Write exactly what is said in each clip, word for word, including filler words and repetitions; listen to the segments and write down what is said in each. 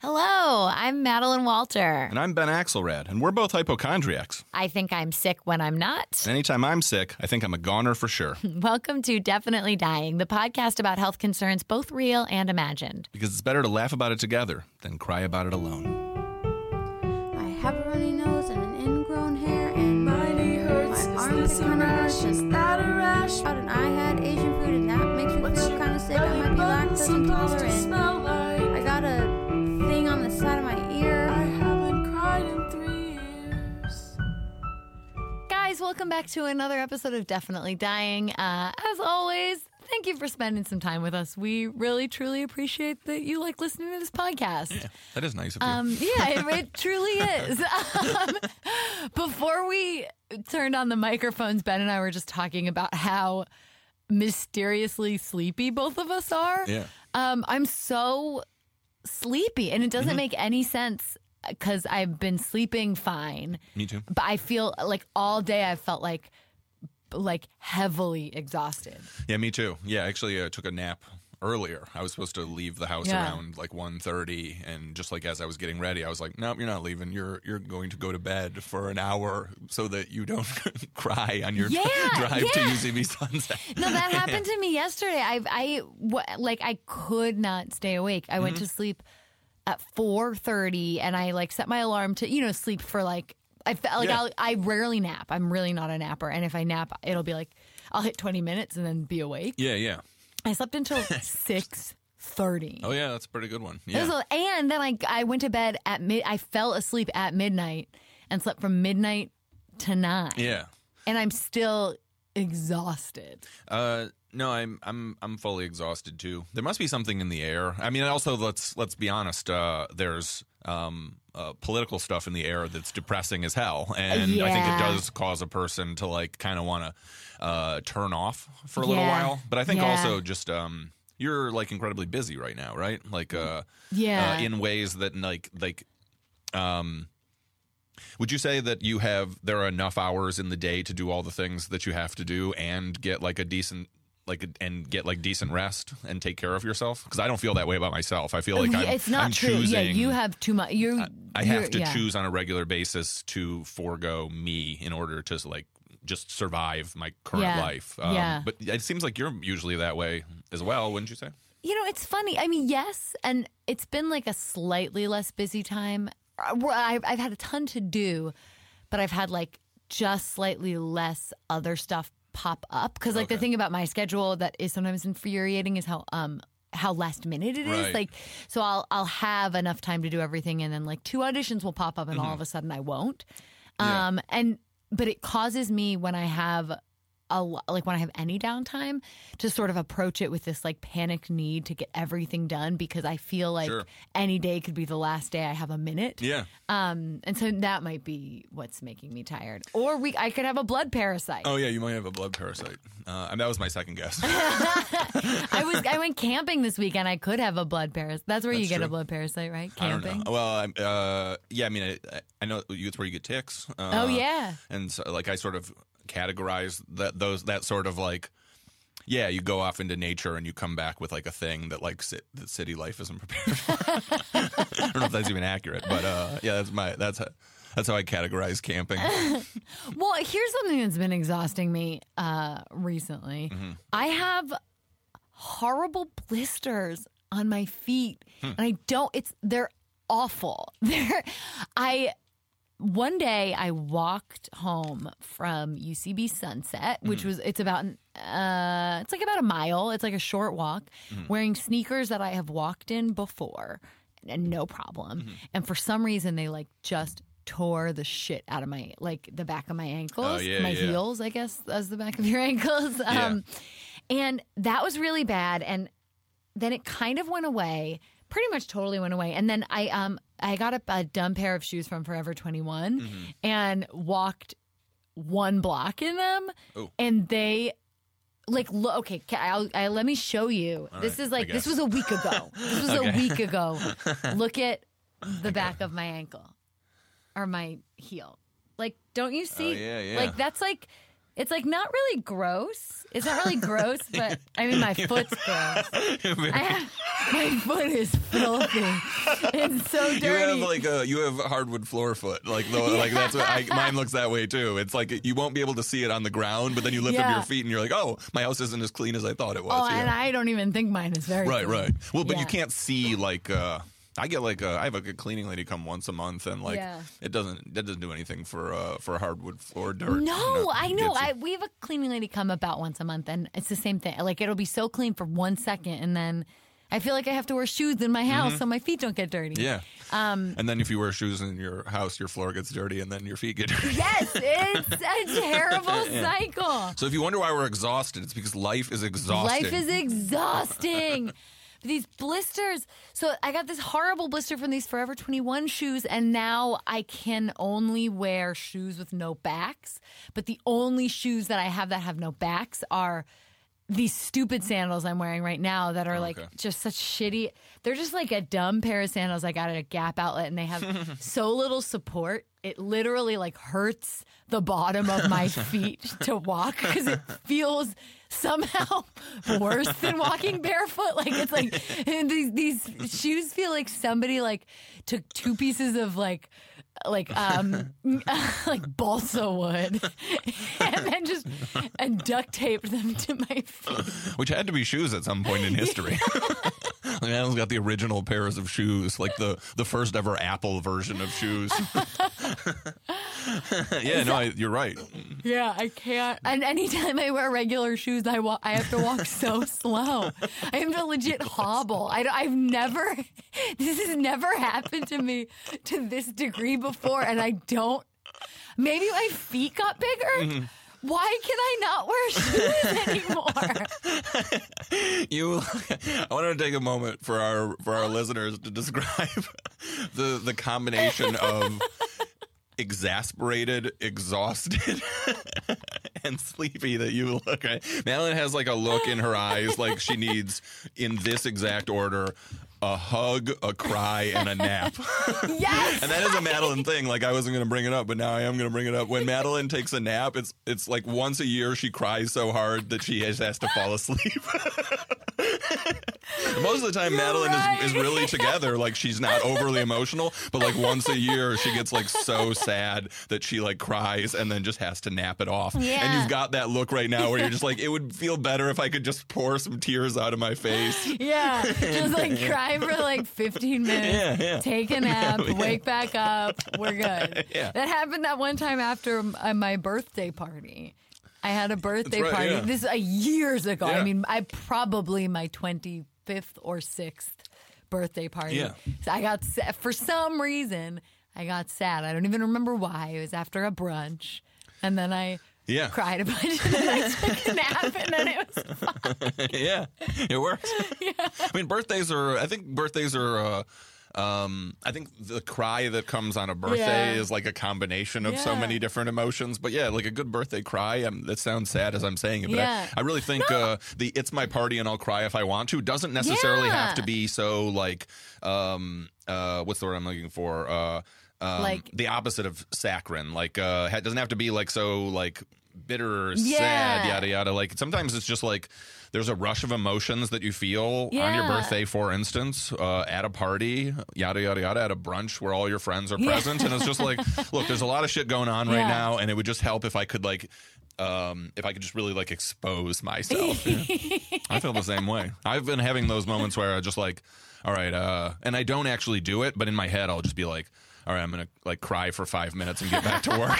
Hello, I'm Madeline Walter. And I'm Ben Axelrad, and we're both hypochondriacs. I think I'm sick when I'm not. Anytime I'm sick, I think I'm a goner for sure. Welcome to Definitely Dying, the podcast about health concerns, both real and imagined. Because it's better to laugh about it together than cry about it alone. I have a runny nose and an ingrown hair, and my knee hurts. My arms kind of hurt. Is that a rash? And I had Asian food, and that makes me What's feel kind of sick. I might be lactose intolerant. Like? I got a thing on the side of my ear. I haven't cried in three years. Guys, welcome back to another episode of Definitely Dying. Uh, as always, thank you for spending some time with us. We really, truly appreciate that you like listening to this podcast. Yeah, that is nice of you. Um, yeah, it, it truly is. Um, before we turned on the microphones, Ben and I were just talking about how mysteriously sleepy both of us are. Yeah. Um, I'm so sleepy, and it doesn't Mm-hmm. make any sense because I've been sleeping fine. Me too. But I feel like all day I've felt like like heavily exhausted. Yeah, me too. Yeah, actually, I took a nap earlier. I was supposed to leave the house Yeah. around like one thirty, and just like as I was getting ready, I was like, nope, you're not leaving. You're you're going to go to bed for an hour so that you don't cry on your Yeah, drive yeah. to U C B Sunset. No, that happened to me yesterday. I I wh- like I could not stay awake. I went to sleep at four thirty, and I like set my alarm to you know sleep for like I felt like Yeah. I'll, I rarely nap. I'm really not a napper, and if I nap, it'll be like I'll hit twenty minutes and then be awake. Yeah, yeah. I slept until six thirty. Oh, yeah, that's a pretty good one. Yeah. And then I I went to bed at mid. I fell asleep at midnight and slept from midnight to nine. Yeah. And I'm still exhausted. Uh, no, I'm I'm I'm fully exhausted too. There must be something in the air. I mean, also let's let's be honest. Uh, there's um, uh, political stuff in the air that's depressing as hell, and I think Yeah. it does cause a person to like kind of want to uh, turn off for a little Yeah. while. But I think Yeah. also just um, you're like incredibly busy right now, right? Like uh, Yeah. uh, in ways that like like um. Would you say that you have there are enough hours in the day to do all the things that you have to do and get like a decent like a, and get like decent rest and take care of yourself? Because I don't feel that way about myself. I feel like I'm, it's not I'm true. choosing. Yeah, you have too much. You. I, I have to yeah. choose on a regular basis to forego me in order to like just survive my current Yeah. life. Um, Yeah. But it seems like you're usually that way as well, wouldn't you say? You know, it's funny. I mean, yes, and it's been like a slightly less busy time. Uh, well, I've, I've had a ton to do, but I've had like just slightly less other stuff pop up. Because like the Okay. thing about my schedule that is sometimes infuriating is how um how last minute it is. Right. Like, so I'll I'll have enough time to do everything, and then like two auditions will pop up, and all of a sudden I won't. Yeah. Um, and but it causes me when I have. A, lo- like when I have any downtime to sort of approach it with this like panicked need to get everything done because I feel like Sure. any day could be the last day I have a minute. Yeah. Um, and so that might be what's making me tired. Or we, I could have a blood parasite. Oh yeah, you might have a blood parasite. Uh, and that was my second guess. I was I went camping this weekend. I could have a blood parasite. That's where you That's get true. a blood parasite, right? I don't Camping. know. Well, I'm, uh, yeah, I mean, I, I know it's where you get ticks. Uh, Oh, yeah. and so, like I sort of categorize that those that sort of like, yeah, you go off into nature and you come back with like a thing that like ci- that city life isn't prepared for. I don't know if that's even accurate, but uh, yeah, that's my that's how, that's how I categorize camping. Well, here's something that's been exhausting me uh, recently. Mm-hmm. I have horrible blisters on my feet, Hmm. and I don't. It's they're awful. They're I. One day I walked home from U C B Sunset, which Mm-hmm. was it's about uh it's like about a mile. It's like a short walk, Mm-hmm. wearing sneakers that I have walked in before, and no problem. Mm-hmm. And for some reason they like just tore the shit out of my like the back of my ankles, Oh, yeah, my yeah. heels, I guess, as the back of your ankles. Um, and that was really bad. And then it kind of went away. Pretty much totally went away. And then I um I got a, a dumb pair of shoes from Forever twenty-one Mm-hmm. and walked one block in them. Ooh. And they like look okay, ca- I'll, I, let me show you. All this right, is like I this guess. was a week ago. This was a Okay. week ago. Look at the back of my ankle or my heel. Like, don't you see? Oh, yeah, yeah. Like that's like It's like not really gross. It's not really gross, but I mean my foot's gross. I have, my foot is filthy. It's so dirty. You have like a you have hardwood floor foot. Like the, Yeah. like that's what I, mine looks that way too. It's like you won't be able to see it on the ground, but then you lift Yeah. up your feet and you're like, oh, my house isn't as clean as I thought it was. Oh, Yeah. and I don't even think mine is very Right, clean. right. Well, but Yeah. you can't see like uh I get like a, I have a good cleaning lady come once a month, and like Yeah. it doesn't that doesn't do anything for uh for hardwood floor dirt. No, you know? I know. It's- I we have a cleaning lady come about once a month, and it's the same thing. Like it'll be so clean for one second, and then I feel like I have to wear shoes in my house so my feet don't get dirty. yeah. Um, and then if you wear shoes in your house, your floor gets dirty, and then your feet get dirty. Yes, it's a terrible cycle. So if you wonder why we're exhausted, it's because life is exhausting. Life is exhausting. These blisters. So I got this horrible blister from these Forever twenty-one shoes, and now I can only wear shoes with no backs. But the only shoes that I have that have no backs are these stupid sandals I'm wearing right now that are like Okay. just such shitty. They're just like a dumb pair of sandals I got at a Gap outlet, and they have so little support. It literally like hurts the bottom of my feet to walk because it feels somehow worse than walking barefoot. Like it's like and these these shoes feel like somebody like took two pieces of like like um like balsa wood and then just and duct taped them to my feet. Which had to be shoes at some point in history. Like, Adam's got the original pairs of shoes, like the, the first ever Apple version of shoes. Yeah, no, I, you're right. Yeah, I can't. And anytime I wear regular shoes, I walk. I have to walk so slow. I have to legit hobble. I, I've never. This has never happened to me to this degree before, and I don't. Maybe my feet got bigger. Why can I not wear shoes anymore? You, I want to take a moment for our for our listeners to describe the the combination of exasperated, exhausted, and sleepy that you look at. Madeline has like a look in her eyes like she needs, in this exact order, a hug, a cry, and a nap. Yes. And that is a Madeline thing. Like, I wasn't going to bring it up, but now I am going to bring it up. When Madeline takes a nap, it's it's like once a year she cries so hard that she has, has to fall asleep. Most of the time, You're Madeline right. is, is really together. Like, she's not overly emotional, but like once a year she gets like so sad that she like cries and then just has to nap it off. Yeah. And you've got that look right now where you're just like, it would feel better if I could just pour some tears out of my face. Yeah, just like cry for like fifteen minutes, Yeah, yeah. take a nap, wake back up, we're good. Yeah. That happened that one time after uh, my birthday party. I had a birthday That's right, party. yeah. This uh, years ago. Yeah. I mean, I probably my twenty-fifth or sixth birthday party. Yeah. So I got sa- for some reason I got sad. I don't even remember why. It was after a brunch, and then I. Yeah. Cried a bunch, and then I took a nap, and then it was fine. Yeah, it works. Yeah. I mean, birthdays are, I think birthdays are, uh, um, I think the cry that comes on a birthday Yeah. is like a combination of so Yeah. many different emotions. But yeah, like a good birthday cry, um, that sounds sad as I'm saying it, but Yeah. I, I really think uh, the it's my party and I'll cry if I want to doesn't necessarily Yeah. have to be so like, um, uh, what's the word I'm looking for? Uh, Um, Like- the opposite of saccharine, like uh, it doesn't have to be like so like bitter or Yeah. sad, yada yada. Like sometimes it's just like there's a rush of emotions that you feel on your Yeah. birthday, for instance, uh, at a party, yada yada yada, at a brunch where all your friends are present, and it's just like, look, there's a lot of shit going on right Yeah. now, and it would just help if I could like. Um, if I could just really like expose myself. Yeah. I feel the same way. I've been having those moments where I just like, all right, uh, and I don't actually do it, but in my head I'll just be like, all right, I'm gonna like cry for five minutes and get back to work.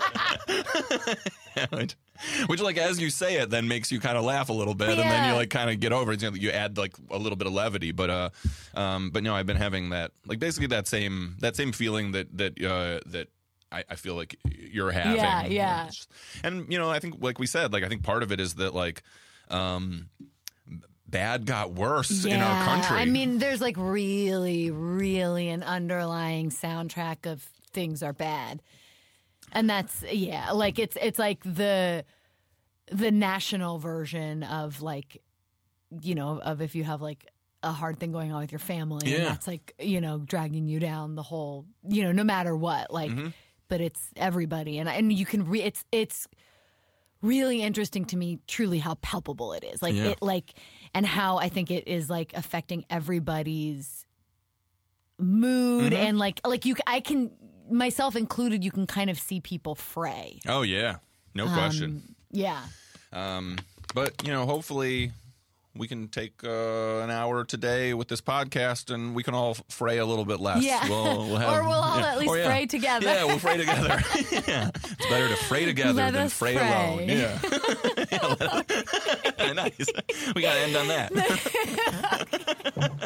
which, which, like, as you say it, then makes you kind of laugh a little bit, and then Yeah. you like kind of get over it. You know, you add like a little bit of levity, but uh, um, but no, I've been having that like basically that same that same feeling that that uh that. I, I feel like you're having. Yeah, yeah. And, you know, I think, like we said, like, I think part of it is that, like, um, bad got worse in our country. I mean, there's like really, really an underlying soundtrack of things are bad. And that's, yeah, like it's it's like the the national version of like, you know, of if you have like a hard thing going on with your family. And Yeah. that's like, you know, dragging you down the whole, you know, no matter what. Like, Mm-hmm. but it's everybody. And and you can, re- it's, it's, really interesting to me truly how palpable it is. Like Yeah. it like and how I think it is like affecting everybody's mood Mm-hmm. and like like you I can myself included you can kind of see people fray. Oh yeah, no question. Yeah. Um, but you know, hopefully we can take uh, an hour today with this podcast, and we can all fray a little bit less. Yeah. We'll, we'll have, Or we'll all yeah. at least Or, yeah. fray together. Yeah, we'll fray together. Yeah. It's better to fray together Let than us fray, fray. alone. Yeah. Yeah, nice. We got to end on that.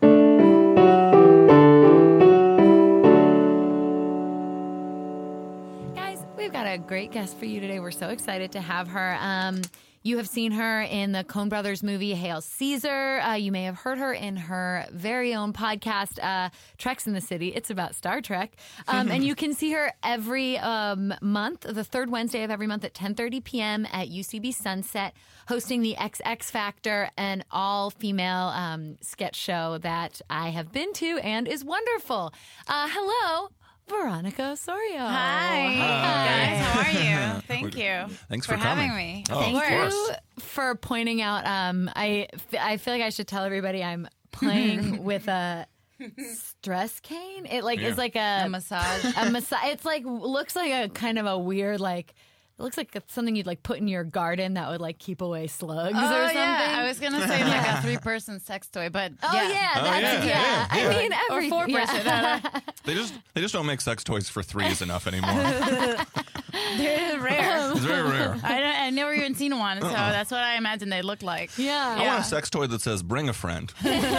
Guys, we've got a great guest for you today. We're so excited to have her. Um, you have seen her in the Coen Brothers movie Hail Caesar. Uh, you may have heard her in her very own podcast, uh, Treks in the City. It's about Star Trek. Um, and you can see her every um, month, the third Wednesday of every month at ten thirty p.m. at U C B Sunset, hosting the X X Factor, an all-female um, sketch show that I have been to and is wonderful. Uh, hello, Veronica Osorio. Hi. guys. How are you? Thank you. Thanks for, for coming. having me. Oh, Thank of course. you for pointing out. Um, I, f- I feel like I should tell everybody I'm playing with a stress cane. It like Yeah. is like a, A massage. a massage. It's like looks like a kind of a weird like. It looks like it's something you'd like put in your garden that would like keep away slugs Oh, or something. yeah. I was going to say like a three-person sex toy, but Oh yeah. yeah, Oh, that's yeah, yeah. yeah, I yeah. mean, Or every four-person. yeah. They just they just don't make sex toys for threes enough anymore. They're rare. It's very rare. I, don't, I never even seen one, so that's what I imagine they look like. Yeah. I Yeah. want a sex toy that says "Bring a friend."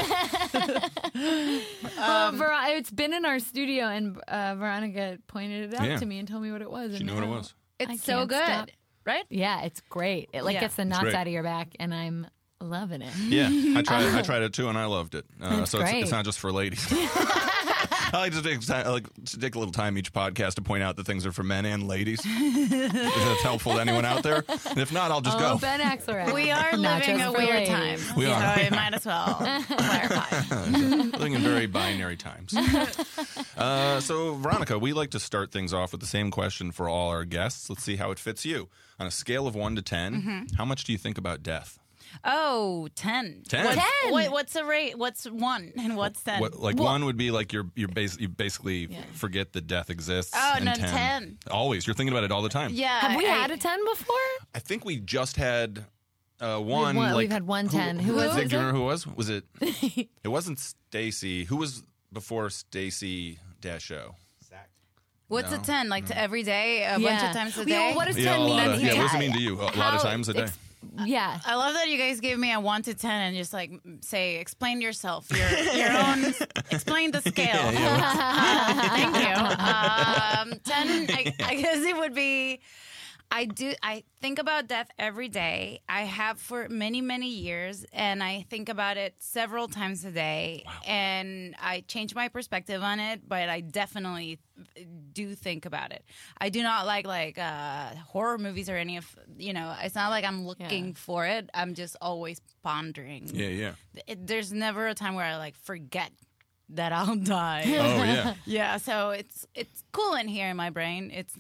Well, Ver- it's been in our studio, and uh, Veronica pointed it out Yeah. to me and told me what it was. She and knew what it now- was. It's I so can't good, stop. right? Yeah, it's great. It like Yeah. gets the knots great. out of your back, and I'm loving it. Yeah, I tried. I tried it too, and I loved it. Uh, That's so it's, great. it's not just for ladies. I like to take time, I like to take a little time each podcast to point out that things are for men and ladies. If that's helpful to anyone out there, and if not, I'll just Oh, go. Ben Axelrod. We are Not living just a for weird ladies. time. We so are. I might as well clarify. Living in very binary times. Uh, so, Veronica, we like to start things off with the same question for all our guests. Let's see how it fits you. On a scale of one to ten, Mm-hmm. how much do you think about death? Oh, ten. Ten. What's, Ten. What, what's a rate? What's one and what's ten? What, like one would be like you're you're bas- you basically forget that death exists. Oh, and no, ten. ten. Always, you're thinking about it all the time. Yeah. Have we I- had a ten before? I think we just had uh, one. one- like, we've had one ten. Who was Nick, it? do you remember who it was? Was it? It wasn't Stacy. Who was before Stacy Dasho? What's No. a ten? Like to every day, a bunch Yeah. of times a Yeah, day? well, what does Yeah, ten a mean? lot of, yeah. What does it Yeah. mean to you? A lot How- of times a day. Ex- Yeah. I love that you guys gave me a one to ten and just like say, explain yourself, your your own, explain the scale. Uh, thank you. Um, ten, I, I guess it would be. I do. I think about death every day. I have for many, many years, and I think about it several times a day. And I change my perspective on it, but I definitely do think about it. I do not like like uh, horror movies or any of you know. It's not like I'm looking Yeah. for it. I'm just always pondering. Yeah, yeah. It, there's never a time where I like forget that I'll die. Oh, yeah. Yeah, so it's it's cool in here in my brain. It's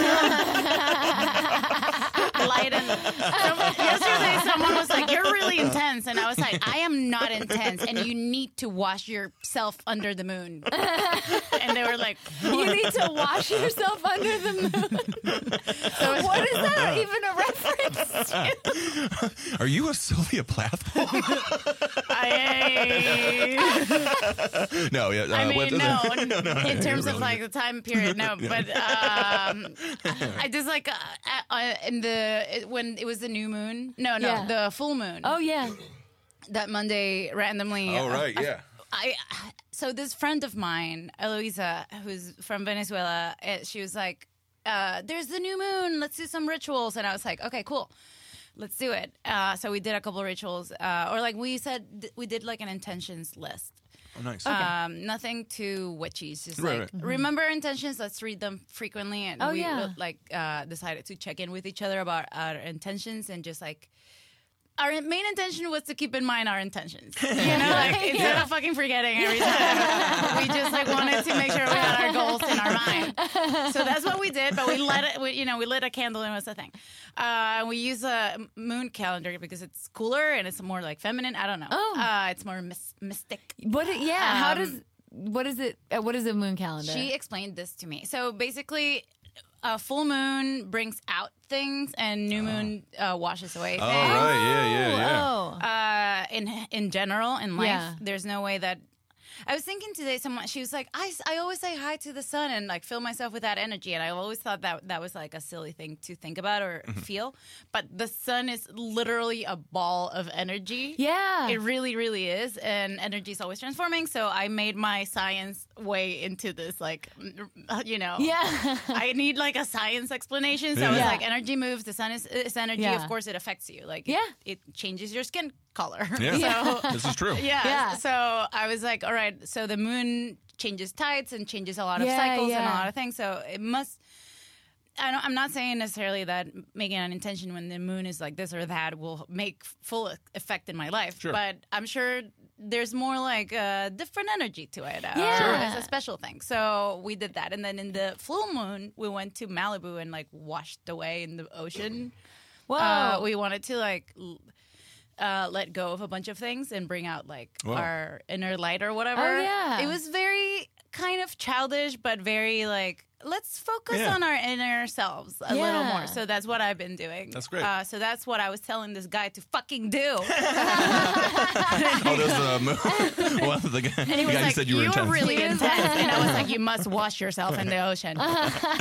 light and someone, yesterday someone was like, "You're really intense," and I was like, "I am not intense, and you need to wash yourself under the moon." And they were like, You need to wash yourself under the moon. So what is that even a reference to? Are you a Sylvia Plath? "I." No, yeah. Uh, I what mean, does no, it- no, no, in terms really. of like the time period, no. But um, I just like uh, uh, in the it, when it was the new moon, no, no, Yeah. the full moon. Oh yeah. That Monday randomly. Oh, right, uh, yeah. I so this friend of mine, Eloisa, who's from Venezuela, uh, she was like, uh, "There's the new moon. Let's do some rituals." And I was like, "Okay, cool." Let's do it. Uh, so we did a couple of rituals, uh, or like we said, we did like an intentions list. Oh, nice. Um, nothing too witchy. It's just Right, like right. remember our intentions. Let's read them frequently, and Oh, we yeah. uh, like uh, decided to check in with each other about our intentions and just like. Our main intention was to keep in mind our intentions. You know, like instead Yeah. of fucking forgetting every time, we just like wanted to make sure we had our goals in our mind. so that's what we did. But we let it. We, you know, we lit a candle and it was the thing. Uh, we use a moon calendar because it's cooler and it's more like feminine. I don't know. Oh. Uh, it's more mys- mystic. What? it- Yeah. how Um, does? What is it? Uh, what is a moon calendar? She explained this to me. So basically, a full moon brings out things, and new moon uh, washes away Oh, things. right. Yeah, yeah, yeah. Oh. Uh, in in general, in life, Yeah. there's no way that. I was thinking today, someone she was like, I, I always say hi to the sun and like fill myself with that energy, and I always thought that that was like a silly thing to think about or feel, but the sun is literally a ball of energy. Yeah. It really, really is, and energy is always transforming. So I made my science way into this, like, you know, Yeah. I need like a science explanation. So I was Yeah. like, energy moves, the sun is, is energy. Yeah. Of course, it affects you. Like, Yeah. it, it changes your skin color. Yeah. So This is true. yeah. Yeah. So I was like, all right, so the moon changes tides and changes a lot of Yeah, cycles and a yeah. lot of things. So it must. I don't, I'm not saying necessarily that making an intention when the moon is like this or that will make full effect in my life. Sure. But I'm sure there's more like a different energy to it. Uh, Yeah. Sure. It's a special thing. So we did that. And then in the full moon, we went to Malibu and like washed away in the ocean. Whoa. Uh, we wanted to like l- uh, let go of a bunch of things and bring out like Wow. our inner light or whatever. Oh, yeah. It was very kind of childish, but very like, let's focus Yeah. on our inner selves a Yeah. little more. So that's what I've been doing. That's great. Uh, so that's what I was telling this guy to fucking do. Oh, there's the moon. Well, the guy, And he the was guy who like, said you were "You intense. are really intense." And I was like, "You must wash yourself in the ocean." so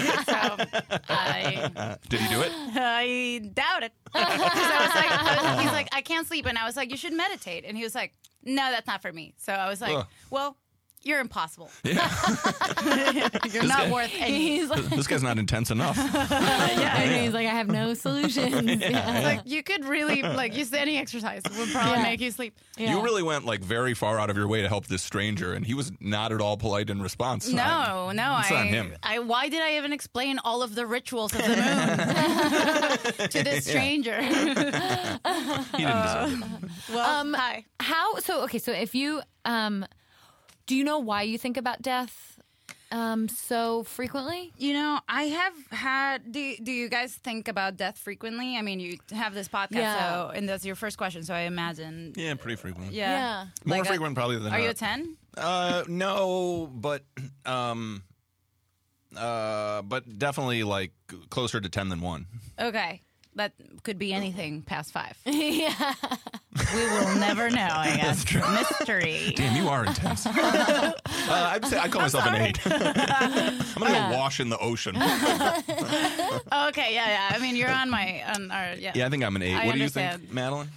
I, Did he do it? I doubt it. 'Cause I was like, he's like, "I can't sleep," and I was like, "You should meditate." And he was like, "No, that's not for me." So I was like, Ugh. "Well, you're impossible. Yeah. You're not worth any." He's like, This guy's not intense enough. and he's like, I have no solutions. Yeah. Like you could really like just any exercise would probably Yeah. make you sleep. Yeah. You really went like very far out of your way to help this stranger, and he was not at all polite in response. No, no, It's I, on him. I. Why did I even explain all of the rituals of the moon to this stranger? He didn't deserve it. Well, Um, hi. How? So okay. So if you, um, do you know why you think about death, um, so frequently? You know, I have had. Do Do you guys think about death frequently? I mean, you have this podcast, Yeah. so and that's your first question. So I imagine. Yeah, pretty frequent. Yeah. Yeah. More Like a- frequent probably than Are you a not. ten? Uh, no, but um, uh, but definitely like closer to ten than one. Okay. That could be anything past five. Yeah. We will never know, I guess. Mystery. Damn, you are intense. uh, I'd say I call myself an eight. I'm gonna go wash in the ocean. Okay, yeah, yeah. I mean, you're on my on our yeah. Yeah, I think I'm an eight. I what do you understand. think, Madeline?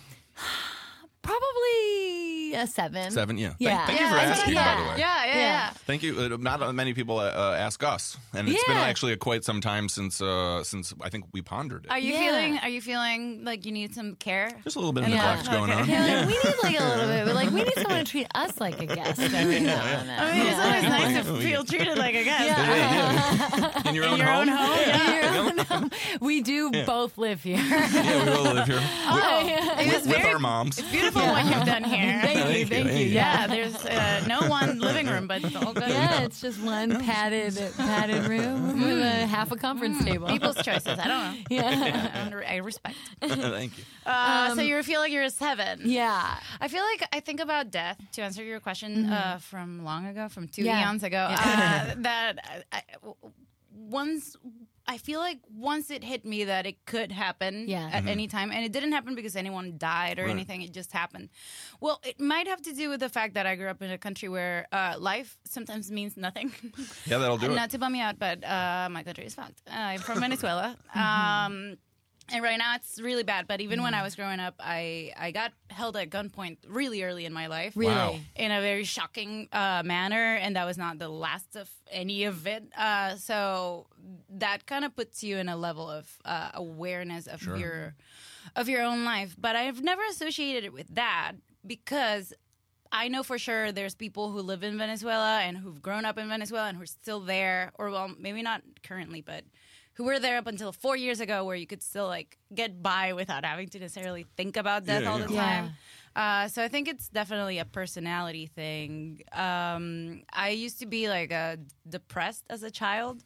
Probably a seven. Seven. Yeah. Yeah. Thank, thank Yeah, you for that's what asking, I by thought. the way. Yeah, yeah, Yeah. yeah. Thank you. Uh, not many people uh, uh, ask us, and it's been Yeah. actually a quite some time since uh, since I think we pondered it. Are you Yeah. feeling? Are you feeling like you need some care? Just a little bit of Yeah. neglect going on. Yeah, like, we need like a little bit, but like we need someone to treat us like a guest every now and then. I mean, it's always nice to feel treated like a guest. Yeah. In your In own your home. own home, Yeah. Your own- we do both live here. Yeah, we all live here Oh, it with, was with very our moms. beautiful what you've done here. Thank you, Thank you, thank you. thank you. Yeah, there's uh, no one living room, but it's all good. Yeah, it's just one padded padded room with a half a conference table. People's choices. I don't know. Yeah. I respect. Thank you. Uh, so you feel like you're a seven. Yeah. I feel like I think about death to answer your question uh, from long ago, from two Yeah. eons ago. Uh, that I, I- once I feel like once it hit me that it could happen Yeah. at any time, and it didn't happen because anyone died or Right. anything. It just happened. Well, it might have to do with the fact that I grew up in a country where uh, life sometimes means nothing. Yeah, that'll do Not it. to bum me out, but uh, my country is fucked. Uh, I'm from Venezuela. Um, and right now it's really bad. But even when I was growing up, I, I got held at gunpoint really early in my life. Really? Wow. In a very shocking uh, manner. And that was not the last of any of it. Uh, so that kind of puts you in a level of uh, awareness of your of your own life. But I've never associated it with that because I know for sure there's people who live in Venezuela and who've grown up in Venezuela and who are still there, or well, maybe not currently, but who were there up until four years ago, where you could still like get by without having to necessarily think about death Yeah, all yeah. the Yeah. time. Uh, so I think it's definitely a personality thing. Um, I used to be like a depressed as a child.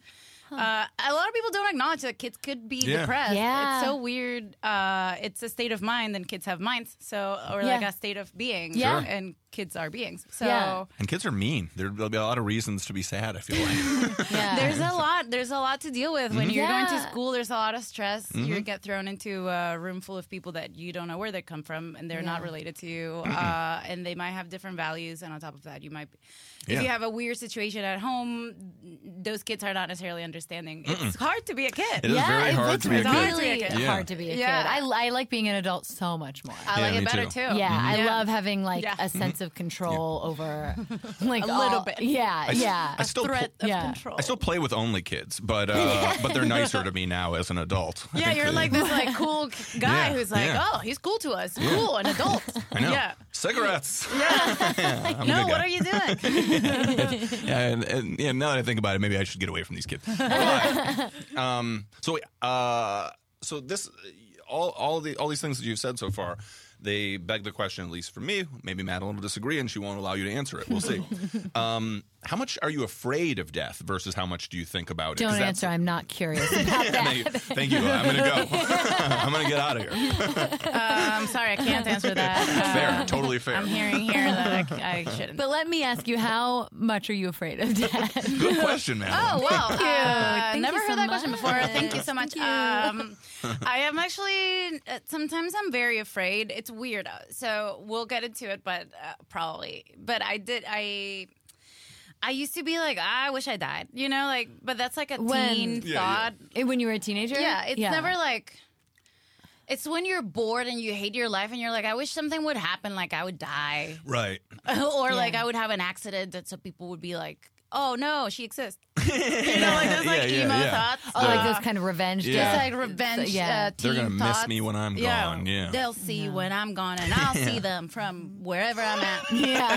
Uh, a lot of people don't acknowledge that kids could be Yeah. depressed. Yeah. It's so weird. Uh, it's a state of mind, and kids have minds. So, or Yeah. like a state of being. Yeah. Sure. And kids are beings. So Yeah. And kids are mean. There- There'll be a lot of reasons to be sad, I feel like. Yeah. there's a lot. There's a lot to deal with when you're going to Yeah. school. There's a lot of stress. You get thrown into a room full of people that you don't know where they come from, and they're not Yeah. related to you. Uh, and they might have different values. And on top of that, you might, be, if Yeah. you have a weird situation at home, those kids are not necessarily understanding. It's hard to be a kid. It is yeah, very it- hard it's to be a kid. really Yeah. hard to be a Yeah. kid. I, I like being an adult so much more. I Yeah, like me it better too. too. Yeah, I Yeah. love having like Yeah. a sense of control over like A all- little bit. Yeah, yeah. I still Threat of Yeah. control. I still play with only kids, but uh, but they're nicer to me now as an adult. I Yeah, think you're they- like this like cool guy Yeah, who's like, yeah. oh, he's cool to us, cool, an adult. I know. Yeah. Cigarettes. Yeah. I'm a no, good what guy. are you doing? Yeah, and, and yeah, now that I think about it, maybe I should get away from these kids. But, um, so, uh, so this, all, all the, all these things that you've said so far, they beg the question, at least for me. Maybe Madeline will disagree, and she won't allow you to answer it. We'll see. um, how much are you afraid of death versus how much do you think about it? 'Cause Don't that's- answer. I'm not curious about Thank you. that. Thank you. I'm going to go. I'm going to get out of here. Uh, I'm sorry, I can't answer that. Uh, Fair. Totally fair. I'm hearing here that I, I shouldn't. But let me ask you, how much are you afraid of death? Good question, man. Oh, well, uh, Thank never you heard so that question before. much. Thank you so much. Thank you. Um, I am actually, uh, sometimes I'm very afraid. It's weird. uh, So we'll get into it, but uh, probably. But I did, I. I used to be like, ah, I wish I died, you know, like, but that's like a When- teen Yeah, thought. Eh, when you were a teenager? Yeah, it's never like. It's when you're bored and you hate your life and you're like, I wish something would happen, like I would die, Right. or like Yeah. I would have an accident that so people would be like, oh no, she exists. You know, like those like Yeah, yeah, emo yeah. thoughts. Oh, like Uh, those kind of revenge Yeah. It's death. like revenge. Yeah. uh, They're teen gonna miss thoughts. me when I'm gone, yeah. They'll see when I'm gone, and I'll see them from wherever I'm at.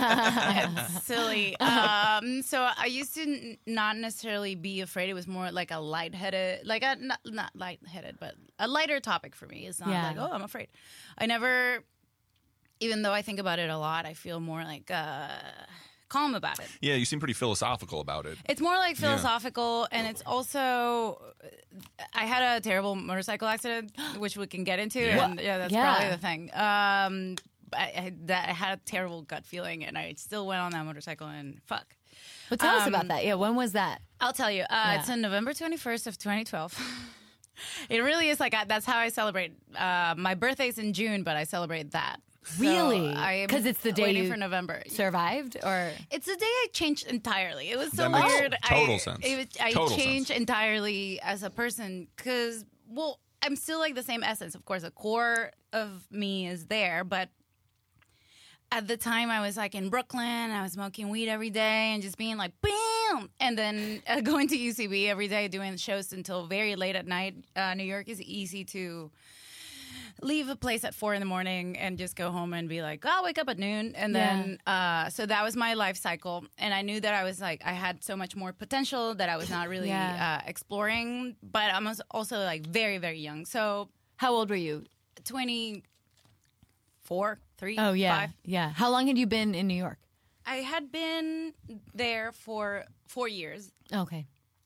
Yeah. It's silly. Um, so I used to n- not necessarily be afraid. It was more like a lightheaded, like a not, not lightheaded, but a lighter topic for me. It's not Yeah. like, oh, I'm afraid. I never, even though I think about it a lot, I feel more like uh, calm about it. Yeah, you seem pretty philosophical about it. It's more like philosophical, and it's also. I had a terrible motorcycle accident, which we can get into, Yeah. and yeah, that's Yeah. probably the thing. Um, I, I, that I had a terrible gut feeling, and I still went on that motorcycle, and fuck. But tell us Um, about that. Yeah, when was that? I'll tell you. Uh, Yeah. It's on November twenty-first of twenty twelve. It really is like I, that's how I celebrate. Uh, my birthday's in June, but I celebrate that. So Really? I am 'Cause it's the day waiting you for November. Survived or It's the day I changed entirely. It was so That makes weird. total I, sense. It was, I Total changed sense. entirely as a person because, well, I'm still like the same essence. Of course, the core of me is there, but at the time I was like in Brooklyn. I was smoking weed every day and just being like, bam, and then uh, going to U C B every day doing shows until very late at night. Uh, New York is easy to leave a place at four in the morning and just go home and be like, oh, I'll wake up at noon. And then, uh, so that was my life cycle. And I knew that I was like, I had so much more potential that I was not really Yeah. uh, exploring. But I was also like very, very young. So how old were you? twenty-four, three, Oh yeah. five. Yeah. How long had you been in New York? I had been there for four years Okay.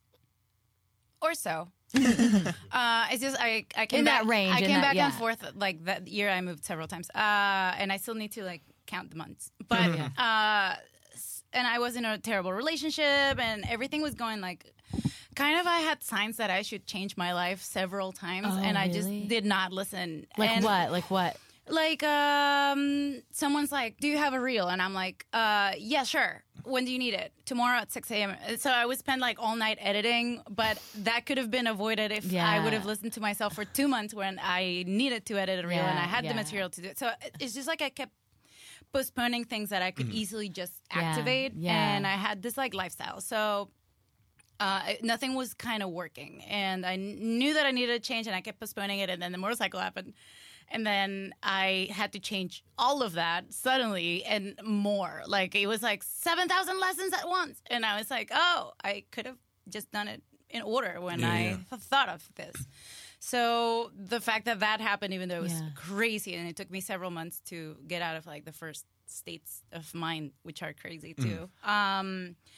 or so. uh, it's just I, I came In back, that range, I in came that- back yeah. and forth like that year. I moved several times, uh, and I still need to like count the months. But Mm-hmm. uh, s- and I was in a terrible relationship, and everything was going like kind of. I had signs that I should change my life several times, Oh, and I just really? did not listen. Like And- what? Like what? Like, um, someone's like, "Do you have a reel?" And I'm like, "Uh, yeah, sure. When do you need it? Tomorrow at six a.m." So I would spend like all night editing, but that could have been avoided if I Yeah. would have listened to myself for two months when I needed to edit a reel and I Yeah, had yeah. the material to do it. So it- it's just like I kept postponing things that I could easily just Yeah, activate, yeah. and I had this like lifestyle. So. Uh, it- nothing was kind of working, and I kn- knew that I needed a change, and I kept postponing it. And then the motorcycle happened, and then I had to change all of that suddenly and more. Like it was like seven thousand lessons at once, and I was like, "Oh, I could have just done it in order when Yeah, I yeah. th- thought of this." So the fact that that happened, even though it was Yeah. crazy, and it took me several months to get out of like the first states of mind, which are crazy too. Um,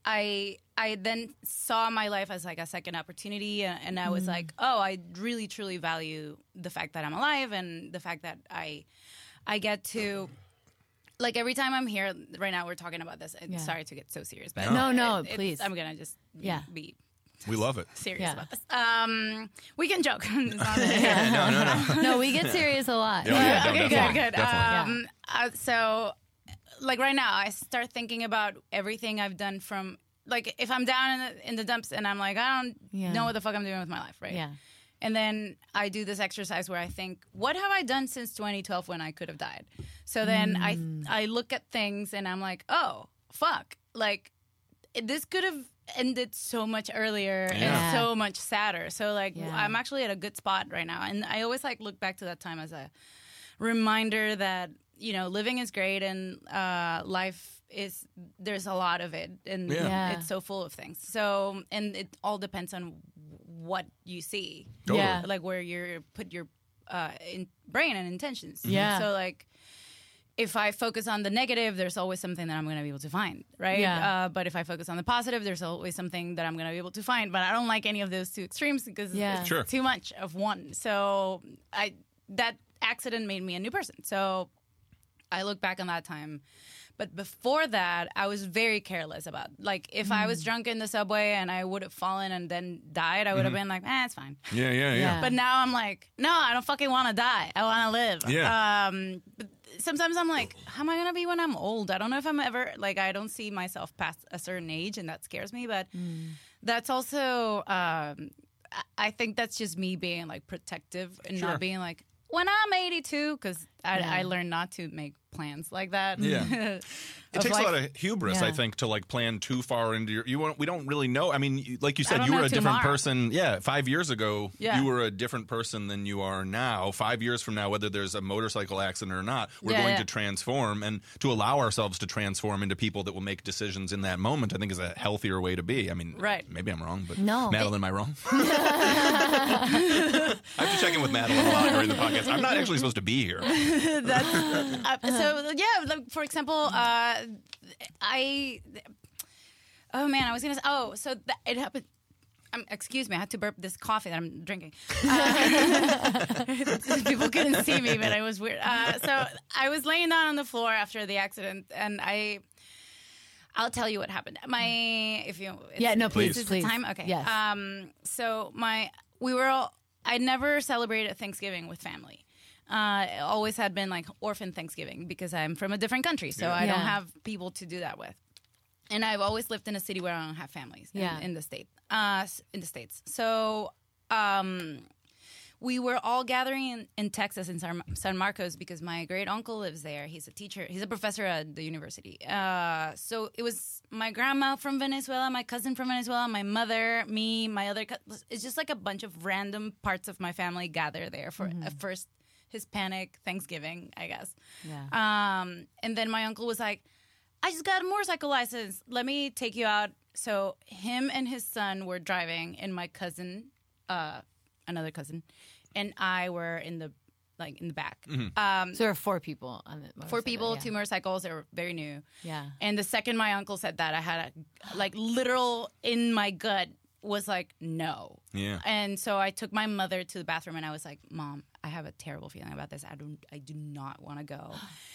I I then saw my life as like a second opportunity, and, and I was mm. like, oh, I really truly value the fact that I'm alive and the fact that I I get to. Like, every time I'm here, right now we're talking about this. Yeah. Sorry to get so serious. But no, no, it, please. I'm going to just yeah. be We love it. serious yeah. about this. Um, we can joke. It's not yeah, no, no, no. No, we get serious a lot. Yeah, yeah, no, okay, definitely, good, good. definitely. Um, uh, so, like, right now, I start thinking about everything I've done from, like, if I'm down in the, in the dumps and I'm like, I don't yeah. know what the fuck I'm doing with my life, right? Yeah. And then I do this exercise where I think, what have I done since twenty twelve when I could have died? So then mm. I I look at things and I'm like, oh, fuck. Like, this could have ended so much earlier yeah. and so much sadder. So, like, yeah. I'm actually at a good spot right now. And I always, like, look back to that time as a reminder that, you know, living is great and uh, life is, there's a lot of it. And yeah. Yeah. it's so full of things. So, and it all depends on what you see. Totally. Yeah. Like, where you put your uh, in brain and intentions. Yeah. So, like, if I focus on the negative, there's always something that I'm going to be able to find, right? Yeah. Uh, but if I focus on the positive, there's always something that I'm going to be able to find. But I don't like any of those two extremes because Yeah. it's Sure. too much of one. So I that accident made me a new person. So I look back on that time. But before that, I was very careless about, like, if I was drunk in the subway and I would have fallen and then died, I would have been like, eh, it's fine. Yeah, yeah, yeah. Yeah. But now I'm like, no, I don't fucking want to die. I want to live. Yeah. Um, but sometimes I'm like, how am I going to be when I'm old? I don't know if I'm ever, like, I don't see myself past a certain age, and that scares me. But Mm. that's also, um, I- I think that's just me being, like, protective and Sure. not being like, when I'm eighty-two, because I, Yeah. I learned not to make plans like that. Yeah. It Of takes life. a lot of hubris, Yeah. I think, to like plan too far into your. You won't, we don't really know. I mean, you- like you I said, don't you were know a different tomorrow. person. Yeah, five years ago, Yeah. you were a different person than you are now. Five years from now, whether there's a motorcycle accident or not, we're Yeah, going yeah. to transform, and to allow ourselves to transform into people that will make decisions in that moment, I think is a healthier way to be. I mean, Right. maybe I'm wrong, but No. Madeline, am I wrong? I have to check in with Madeline a lot during the podcast. I'm not actually supposed to be here. That's uh, so yeah. Like, for example, uh, I oh man, I was gonna say, oh so that, it happened. Um, excuse me, I had to burp this coffee that I'm drinking. Uh, people couldn't see me, but it was weird. Uh, so I was laying down on the floor after the accident, and I. I'll tell you what happened. My, if you, it's, Yeah, no, please, this is please. the time. Okay. Yes. Um. So my, we were all. I never celebrated Thanksgiving with family. Uh, it always had been like orphan Thanksgiving because I'm from a different country, so I don't Yeah. have people to do that with. And I've always lived in a city where I don't have families in, Yeah. in the state, uh, s- in the states. So um, we were all gathering in, in Texas in San, San Marcos because my great uncle lives there. He's a teacher. He's a professor at the university. Uh, so it was my grandma from Venezuela, my cousin from Venezuela, my mother, me, my other. Co- it's just like a bunch of random parts of my family gather there for a first Hispanic Thanksgiving, I guess. Yeah. Um, and then my uncle was like, I just got a motorcycle license. Let me take you out. So him and his son were driving, and my cousin, uh, another cousin, and I were in the like in the back. Um, So there are four people on the four motorcycle, people, yeah. two motorcycles. They were very new. Yeah. And the second my uncle said that, I had a like literal in my gut was like no. Yeah. And so I took my mother to the bathroom, and I was like, Mom, I have a terrible feeling about this. I don't. I do not want to go.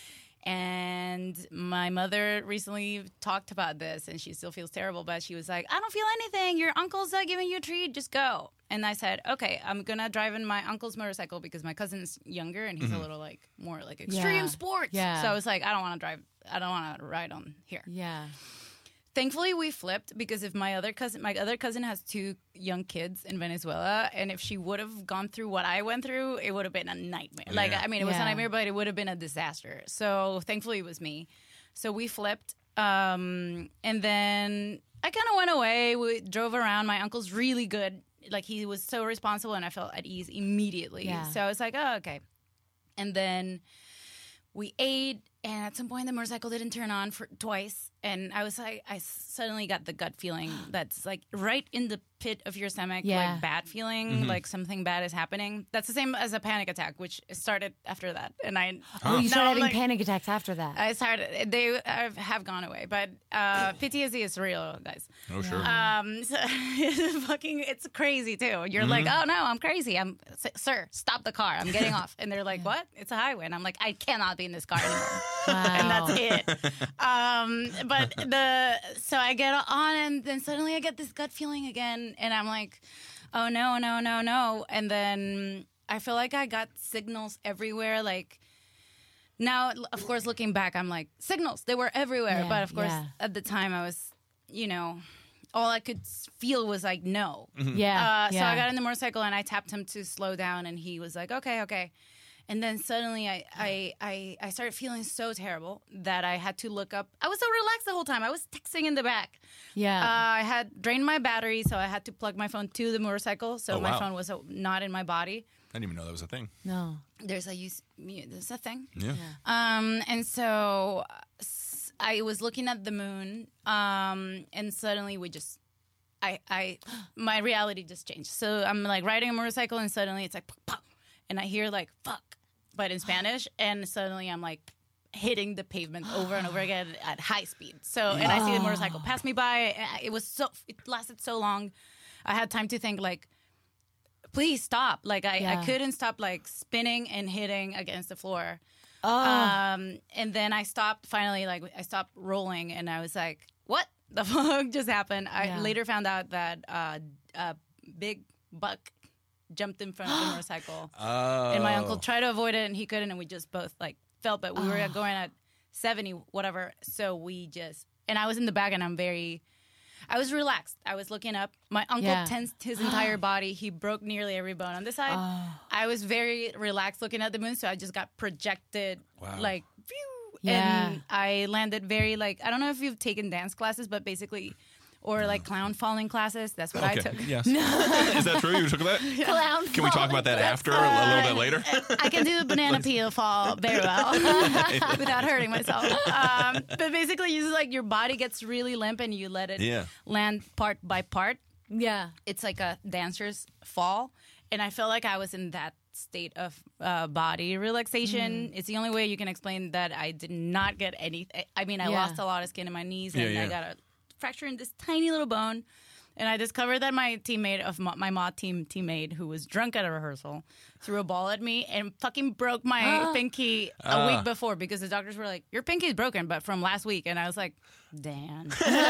And my mother recently talked about this, and she still feels terrible, but she was like, I don't feel anything. Your uncle's uh, giving you a treat. Just go. And I said, okay, I'm going to drive in my uncle's motorcycle because my cousin's younger, and he's a little like more like extreme Yeah. sports. Yeah. So I was like, I don't want to drive. I don't want to ride on here. Yeah. Thankfully, we flipped because if my other cousin, my other cousin has two young kids in Venezuela, and if she would have gone through what I went through, it would have been a nightmare. Like, Yeah. I mean, it was Yeah. a nightmare, but it would have been a disaster. So thankfully, it was me. So we flipped, um, and then I kind of went away. We drove around. My uncle's really good. Like, he was so responsible, and I felt at ease immediately. Yeah. So I was like, oh, okay. And then we ate, and at some point, the motorcycle didn't turn on for twice. And I was like, I suddenly got the gut feeling that's like right in the pit of your stomach, Yeah. like bad feeling, Mm-hmm. like something bad is happening. That's the same as a panic attack, which started after that. And I, Oh, you now started I'm having like- panic attacks after that. I started. They have have gone away, but uh, P T S D is real, guys. Oh, sure. Um, so it's fucking, it's crazy too. You're like, Mm-hmm. oh no, I'm crazy. I'm, sir, stop the car. I'm getting off. And they're like, what? It's a highway. And I'm like, I cannot be in this car anymore. And Wow. that's it. Um, but the so I get on, and then suddenly I get this gut feeling again, and I'm like, oh no, no, no, no. And then I feel like I got signals everywhere, like. Now, of course, looking back, I'm like, signals, they were everywhere. Yeah, but of course, yeah. at the time, I was, you know, all I could s- feel was like, no. Yeah. Uh, So yeah. I got in the motorcycle and I tapped him to slow down, and he was like, okay, okay. And then suddenly I, I, I, I started feeling so terrible that I had to look up. I was so relaxed the whole time. I was texting in the back. Yeah. Uh, I had drained my battery, so I had to plug my phone to the motorcycle. So Oh, my wow. phone was uh, not in my body. I didn't even know that was a thing. no. There's a use, there's a thing. Yeah. Um, and so uh, s- I was looking at the moon, um, and suddenly we just, I, I, my reality just changed. So I'm like riding a motorcycle, and suddenly it's like, pop, pop, and I hear like fuck, but in Spanish, and suddenly I'm like hitting the pavement over and over again at high speed. So, and I see the motorcycle pass me by. It was so, it lasted so long. I had time to think like, please stop. Like I, Yeah. I couldn't stop like spinning and hitting against the floor. Oh. Um, and then I stopped finally, like I stopped rolling, and I was like, what the fuck just happened? I Yeah. later found out that uh, a big buck jumped in front of the motorcycle. Oh. And my uncle tried to avoid it, and he couldn't, and we just both like felt, but we were going at seventy, whatever. So we just, and I was in the back, and I'm very, I was relaxed. I was looking up. My uncle Yeah. tensed his entire body. He broke nearly every bone on this side. I was very relaxed looking at the moon, so I just got projected Wow. like, phew, Yeah. and I landed very like, I don't know if you've taken dance classes, but basically, or like clown falling classes. That's what I took. Yes. Is that true? You took that? Clown. Can we talk about that after a, a little bit later? I can do the banana peel fall very well without hurting myself. Um, but basically, you just like your body gets really limp and you let it Yeah. land part by part. Yeah. It's like a dancer's fall, and I felt like I was in that state of uh, body relaxation. Mm. It's the only way you can explain that I did not get anything. I mean, I Yeah. lost a lot of skin in my knees, Yeah, and yeah. I got a fracture in this tiny little bone. And I discovered that my teammate of my, my mod team teammate, who was drunk at a rehearsal, threw a ball at me and fucking broke my pinky a Ah. week before, because the doctors were like, "Your pinky is broken, but from last week." And I was like, "Damn!"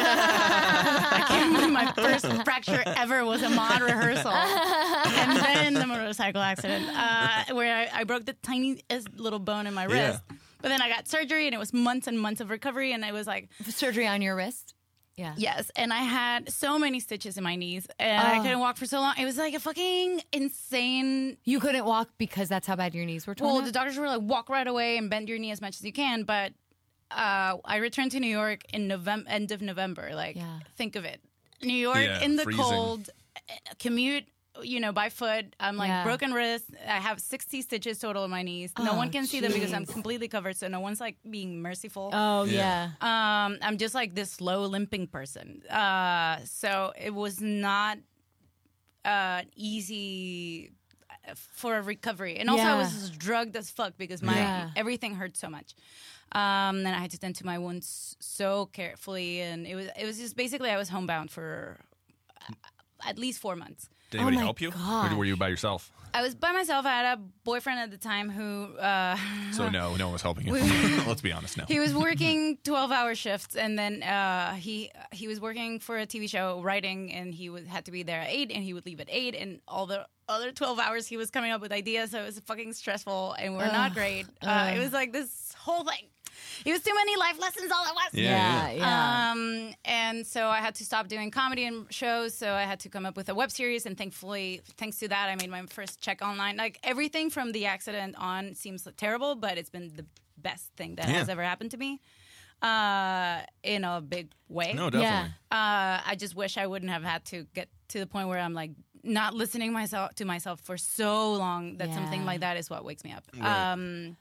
I can't believe my first fracture ever was a mod rehearsal, and then the motorcycle accident uh, where I, I broke the tiniest little bone in my Yeah. wrist. But then I got surgery, and it was months and months of recovery, and it was like. Surgery on your wrist. Yeah. Yes, and I had so many stitches in my knees, and I Oh. couldn't walk for so long. It was like a fucking insane. You couldn't walk because that's how bad your knees were torn Well, up? the doctors were like, walk right away and bend your knee as much as you can. But uh, I returned to New York in November, end of November. Like, Yeah. think of it, New York Yeah, in the freezing. cold, uh, commute. You know, by foot. I'm like Yeah. broken wrist. I have sixty stitches total in my knees. No Oh, one can see them because I'm jeez. completely covered. So no one's like being merciful. Oh, Yeah. yeah. Um, I'm just like this slow limping person. Uh, so it was not uh, easy for a recovery, and also I Yeah. was drugged as fuck because my Yeah. everything hurt so much. Um, and I had to tend to my wounds so carefully, and it was it was just basically I was homebound for uh, at least four months. Did anybody Oh my help you? God. Or were you by yourself? I was by myself. I had a boyfriend at the time who. Uh, So no, no one was helping you. Let's be honest. No. He was working twelve-hour shifts, and then uh, he he was working for a T V show, writing, and he would had to be there at eight, and he would leave at eight, and all the other twelve hours he was coming up with ideas, so it was fucking stressful, and we're not great. Uh, it was like this whole thing. It was too many life lessons all at once. Yeah, Yeah. Yeah. Um, and so I had to stop doing comedy and shows. So I had to come up with a web series. And thankfully, thanks to that, I made my first check online. Like everything from the accident on seems terrible, but it's been the best thing that Yeah. has ever happened to me uh, in a big way. No, definitely. Uh, I just wish I wouldn't have had to get to the point where I'm like not listening myself to myself for so long that Yeah. something like that is what wakes me up. Right. Um,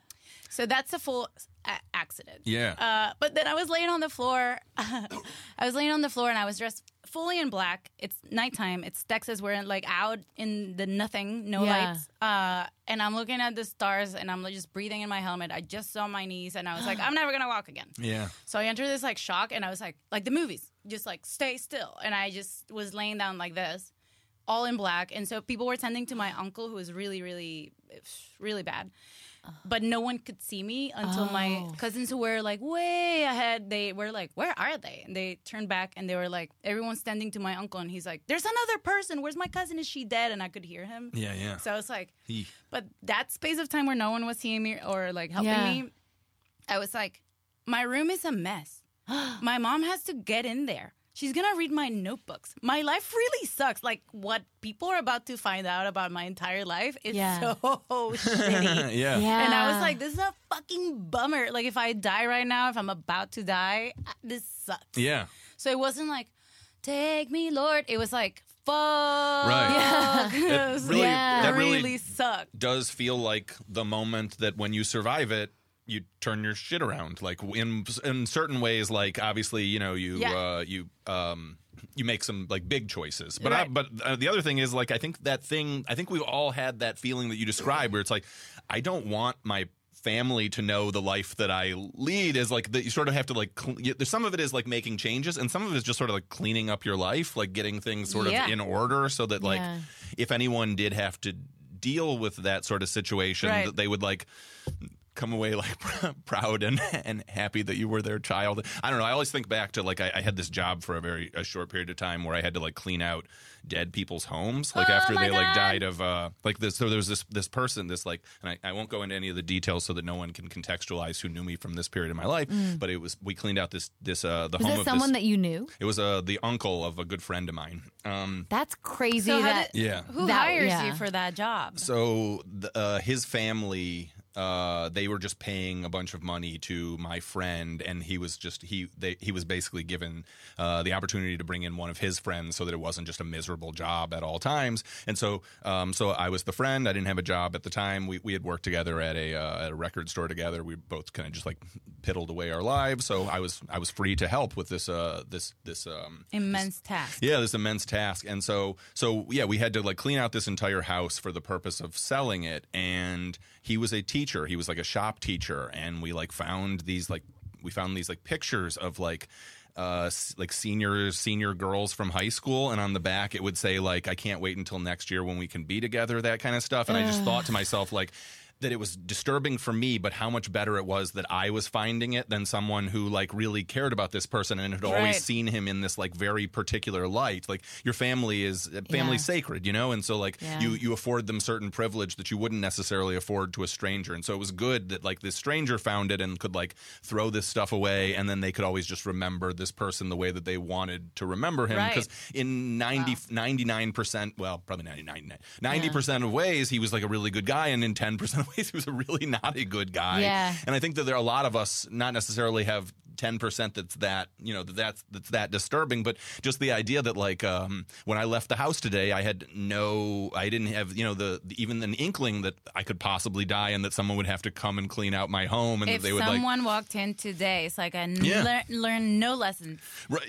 So that's a full a- accident. Yeah. Uh, but then I was laying on the floor. I was laying on the floor and I was dressed fully in black. It's nighttime. It's Texas. We're like out in the nothing, no Yeah. lights. Uh, and I'm looking at the stars and I'm like, just breathing in my helmet. I just saw my knees and I was like, I'm never gonna walk again. Yeah. So I entered this like shock and I was like, like the movies, just like stay still. And I just was laying down like this, all in black. And so people were tending to my uncle who was really, really, really bad. But no one could see me until Oh. my cousins who were like way ahead, they were like, where are they? And they turned back and they were like, everyone's standing to my uncle. And he's like, there's another person. Where's my cousin? Is she dead? And I could hear him. Yeah, yeah. So it's like, He- but that space of time where no one was seeing me or like helping Yeah. me, I was like, my room is a mess. My mom has to get in there. She's going to read my notebooks. My life really sucks. Like what people are about to find out about my entire life is Yeah. so shitty. yeah. Yeah. And I was like, this is a fucking bummer. Like if I die right now, if I'm about to die, this sucks. Yeah. So it wasn't like, take me, Lord. It was like, fuck. Right. Yeah. It really, Yeah. that really, really sucked. does feel like the moment that when you survive it, you turn your shit around. Like in in certain ways, like obviously, you know, you Yeah. uh, you um you make some like big choices. But I, Right. but uh, the other thing is like I think that thing. I think we've all had that feeling that you described, where it's like I don't want my family to know the life that I lead is like that you sort of have to like cl- you- there's some of it is like making changes and some of it is just sort of like cleaning up your life, like getting things sort Yeah. of in order so that like Yeah. if anyone did have to deal with that sort of situation Right. that they would like come away like proud and and happy that you were their child. I don't know. I always think back to like I, I had this job for a very a short period of time where I had to like clean out dead people's homes like Oh, after my they like God. died of uh like this. So there was this this person this like and I, I won't go into any of the details so that no one can contextualize who knew me from this period of my life. But it was we cleaned out this this uh the Was home it of someone this. that you knew? It was uh the uncle of a good friend of mine. Um. That's crazy. So how that did- Yeah. Who That- hires yeah. you for that job? So the, uh, his family, uh, they were just paying a bunch of money to my friend, and he was just he they, he was basically given uh, the opportunity to bring in one of his friends, so that it wasn't just a miserable job at all times. And so, um, so I was the friend. I didn't have a job at the time. We we had worked together at a uh, at a record store together. We both kind of just like piddled away our lives. So I was I was free to help with this uh this this um Immense task. yeah, this immense task. And so so yeah, we had to like clean out this entire house for the purpose of selling it. And he was a teacher. He was like a shop teacher, and we like found these like we found these like pictures of like uh s- like senior senior girls from high school, and on the back it would say like I can't wait until next year when we can be together, that kind of stuff. And I just thought to myself like that it was disturbing for me, but how much better it was that I was finding it than someone who like really cared about this person and had always Right. seen him in this like very particular light. Like your family is family's Yeah. sacred, you know, and so like Yeah. you you afford them certain privilege that you wouldn't necessarily afford to a stranger. And so it was good that like this stranger found it and could like throw this stuff away, and then they could always just remember this person the way that they wanted to remember him. Right. Because in ninety, ninety-nine percent, well, probably ninety-nine, ninety percent of ways, he was like a really good guy, and in ten percent of ways, he was a really not a good guy. Yeah. And I think that there are a lot of us not necessarily have ten percent that's that, you know, that that's, that's that disturbing, but just the idea that like um, when I left the house today, I had no, I didn't have, you know, the, the even an inkling that I could possibly die and that someone would have to come and clean out my home, and If that they would like, someone walked in today, it's like I n- Yeah. lear- learn no lessons. right,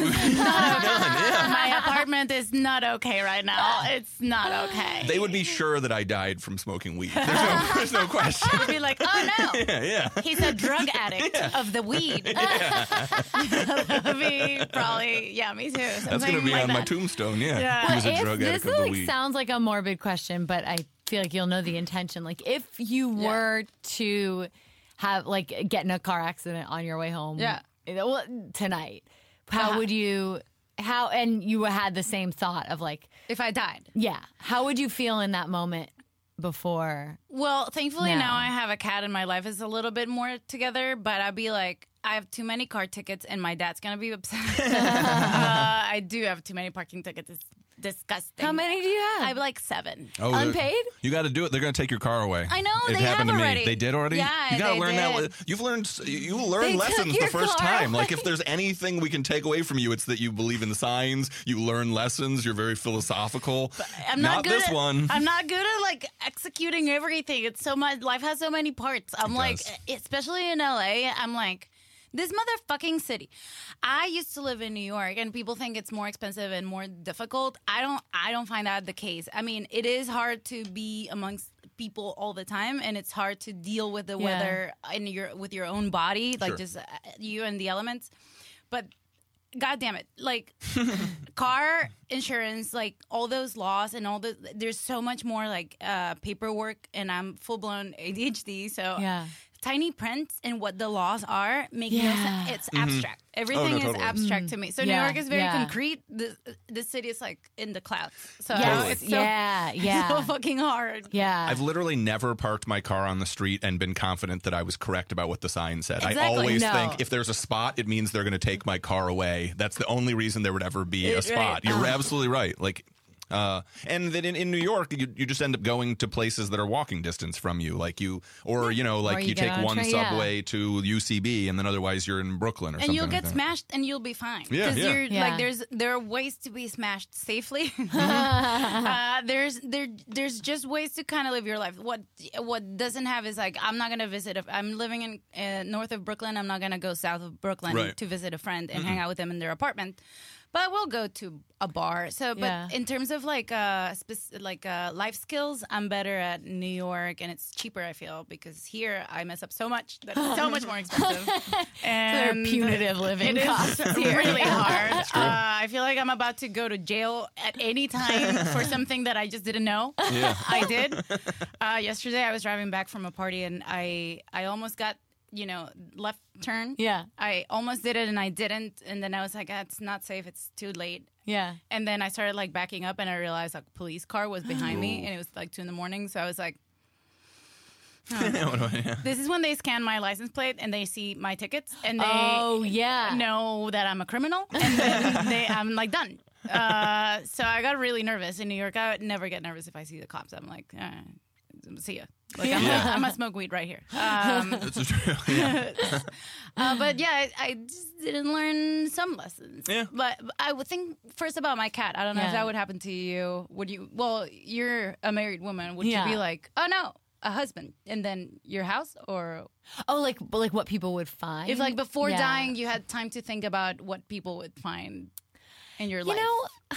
My apartment is not okay right now. It's not okay. they would be sure that I died from smoking weed. There's no, there's no question. They'd be like, oh no, Yeah, yeah. he's a drug addict of the weed. That would be probably, yeah, me too. That's Something going to be like on my that. tombstone, yeah. Yeah. He was a if drug this addict of the like weed. sounds like a morbid question, but I feel like you'll know the intention. Like if you were to have like get in a car accident on your way home, Yeah. well, tonight, how Uh-huh. would you? How and you had the same thought of like, If I died. yeah, how would you feel in that moment before? Well, thankfully No. now I have a cat and my life is a little bit more together, but I'd be like, I have too many car tickets and my dad's going to be upset. uh, I do have too many parking tickets. It's disgusting. How many do you I have? have like seven. Oh, Unpaid? You got to do it. They're going to take your car away. I know, It they happened have to already. me. They did already. Yeah, you got to they learn did. that. You've learned. You learn They took lessons the your first car time. Like away. if there's anything we can take away from you, it's that you believe in the signs. You learn lessons. You're very philosophical. I'm not, good this at, one. I'm not good at like executing everything. It's so much. Life has so many parts. I'm It like, does. especially in L A. I'm like, this motherfucking city. I used to live in New York, and people think it's more expensive and more difficult. I don't. I don't find that the case. I mean, it is hard to be amongst people all the time, and it's hard to deal with the Yeah. weather in your with your own body, like Sure. just uh, you and the elements. But God damn it, like car insurance, like all those laws and all the there's so much more like uh, paperwork, and I'm full blown A D H D, so Yeah. tiny print and what the laws are make no Yeah. sense. It's abstract. Everything is totally. abstract to me. So New Yeah, York is very yeah. concrete. The the city is like in the clouds. So Yes. it's so, Yeah, yeah. so fucking hard. Yeah. I've literally never parked my car on the street and been confident that I was correct about what the sign said. I Exactly. always No. think if there's a spot, it means they're going to take my car away. That's the only reason there would ever be a Right. spot. You're Uh-huh. absolutely right. Like, uh, and then in, in New York, you, you just end up going to places that are walking distance from you, like you, or you know, like you you, get take on a one train, yeah. subway to U C B, and then otherwise you're in Brooklyn or And something. you'll like get that. smashed, and you'll be fine. Yeah, Because yeah. you're Yeah. like, there's there are ways to be smashed safely. uh, there's there there's just ways to kind of live your life. What what doesn't have is like, I'm not gonna visit. If I'm living in uh, north of Brooklyn, I'm not gonna go south of Brooklyn Right. to visit a friend and hang out with them in their apartment. But we'll go to a bar. So, but Yeah. in terms of like uh spec- like uh life skills, I'm better at New York, and it's cheaper. I feel, because here I mess up so much that it's so much more expensive. They're and punitive living it is costs here. really hard. Uh, I feel like I'm about to go to jail at any time for something that I just didn't know. Yeah. I did. Uh, yesterday, I was driving back from a party, and I I almost got, you know, left turn. Yeah. I almost did it, and I didn't. And then I was like, ah, it's not safe. It's too late. Yeah. And then I started like backing up, and I realized like a police car was behind me, and it was like two in the morning. So I was like, this is when they scan my license plate and they see my tickets, and they Oh, yeah. know that I'm a criminal, and then they, I'm like done. Uh, so I got really nervous in New York. I would never get nervous if I see the cops. I'm like, eh, see ya. Like I'm, Yeah. gonna, I'm gonna smoke weed right here. Um, That's true. Yeah. uh, but yeah, I, I just didn't learn some lessons. Yeah. But I would think first about my cat. I don't know if Yeah. that would happen to you. Would you? Well, you're a married woman. Would Yeah. you be like, oh no, a husband, and then your house, or Oh, like like what people would find. if like before Yeah. dying you had time to think about what people would find in your You life? know,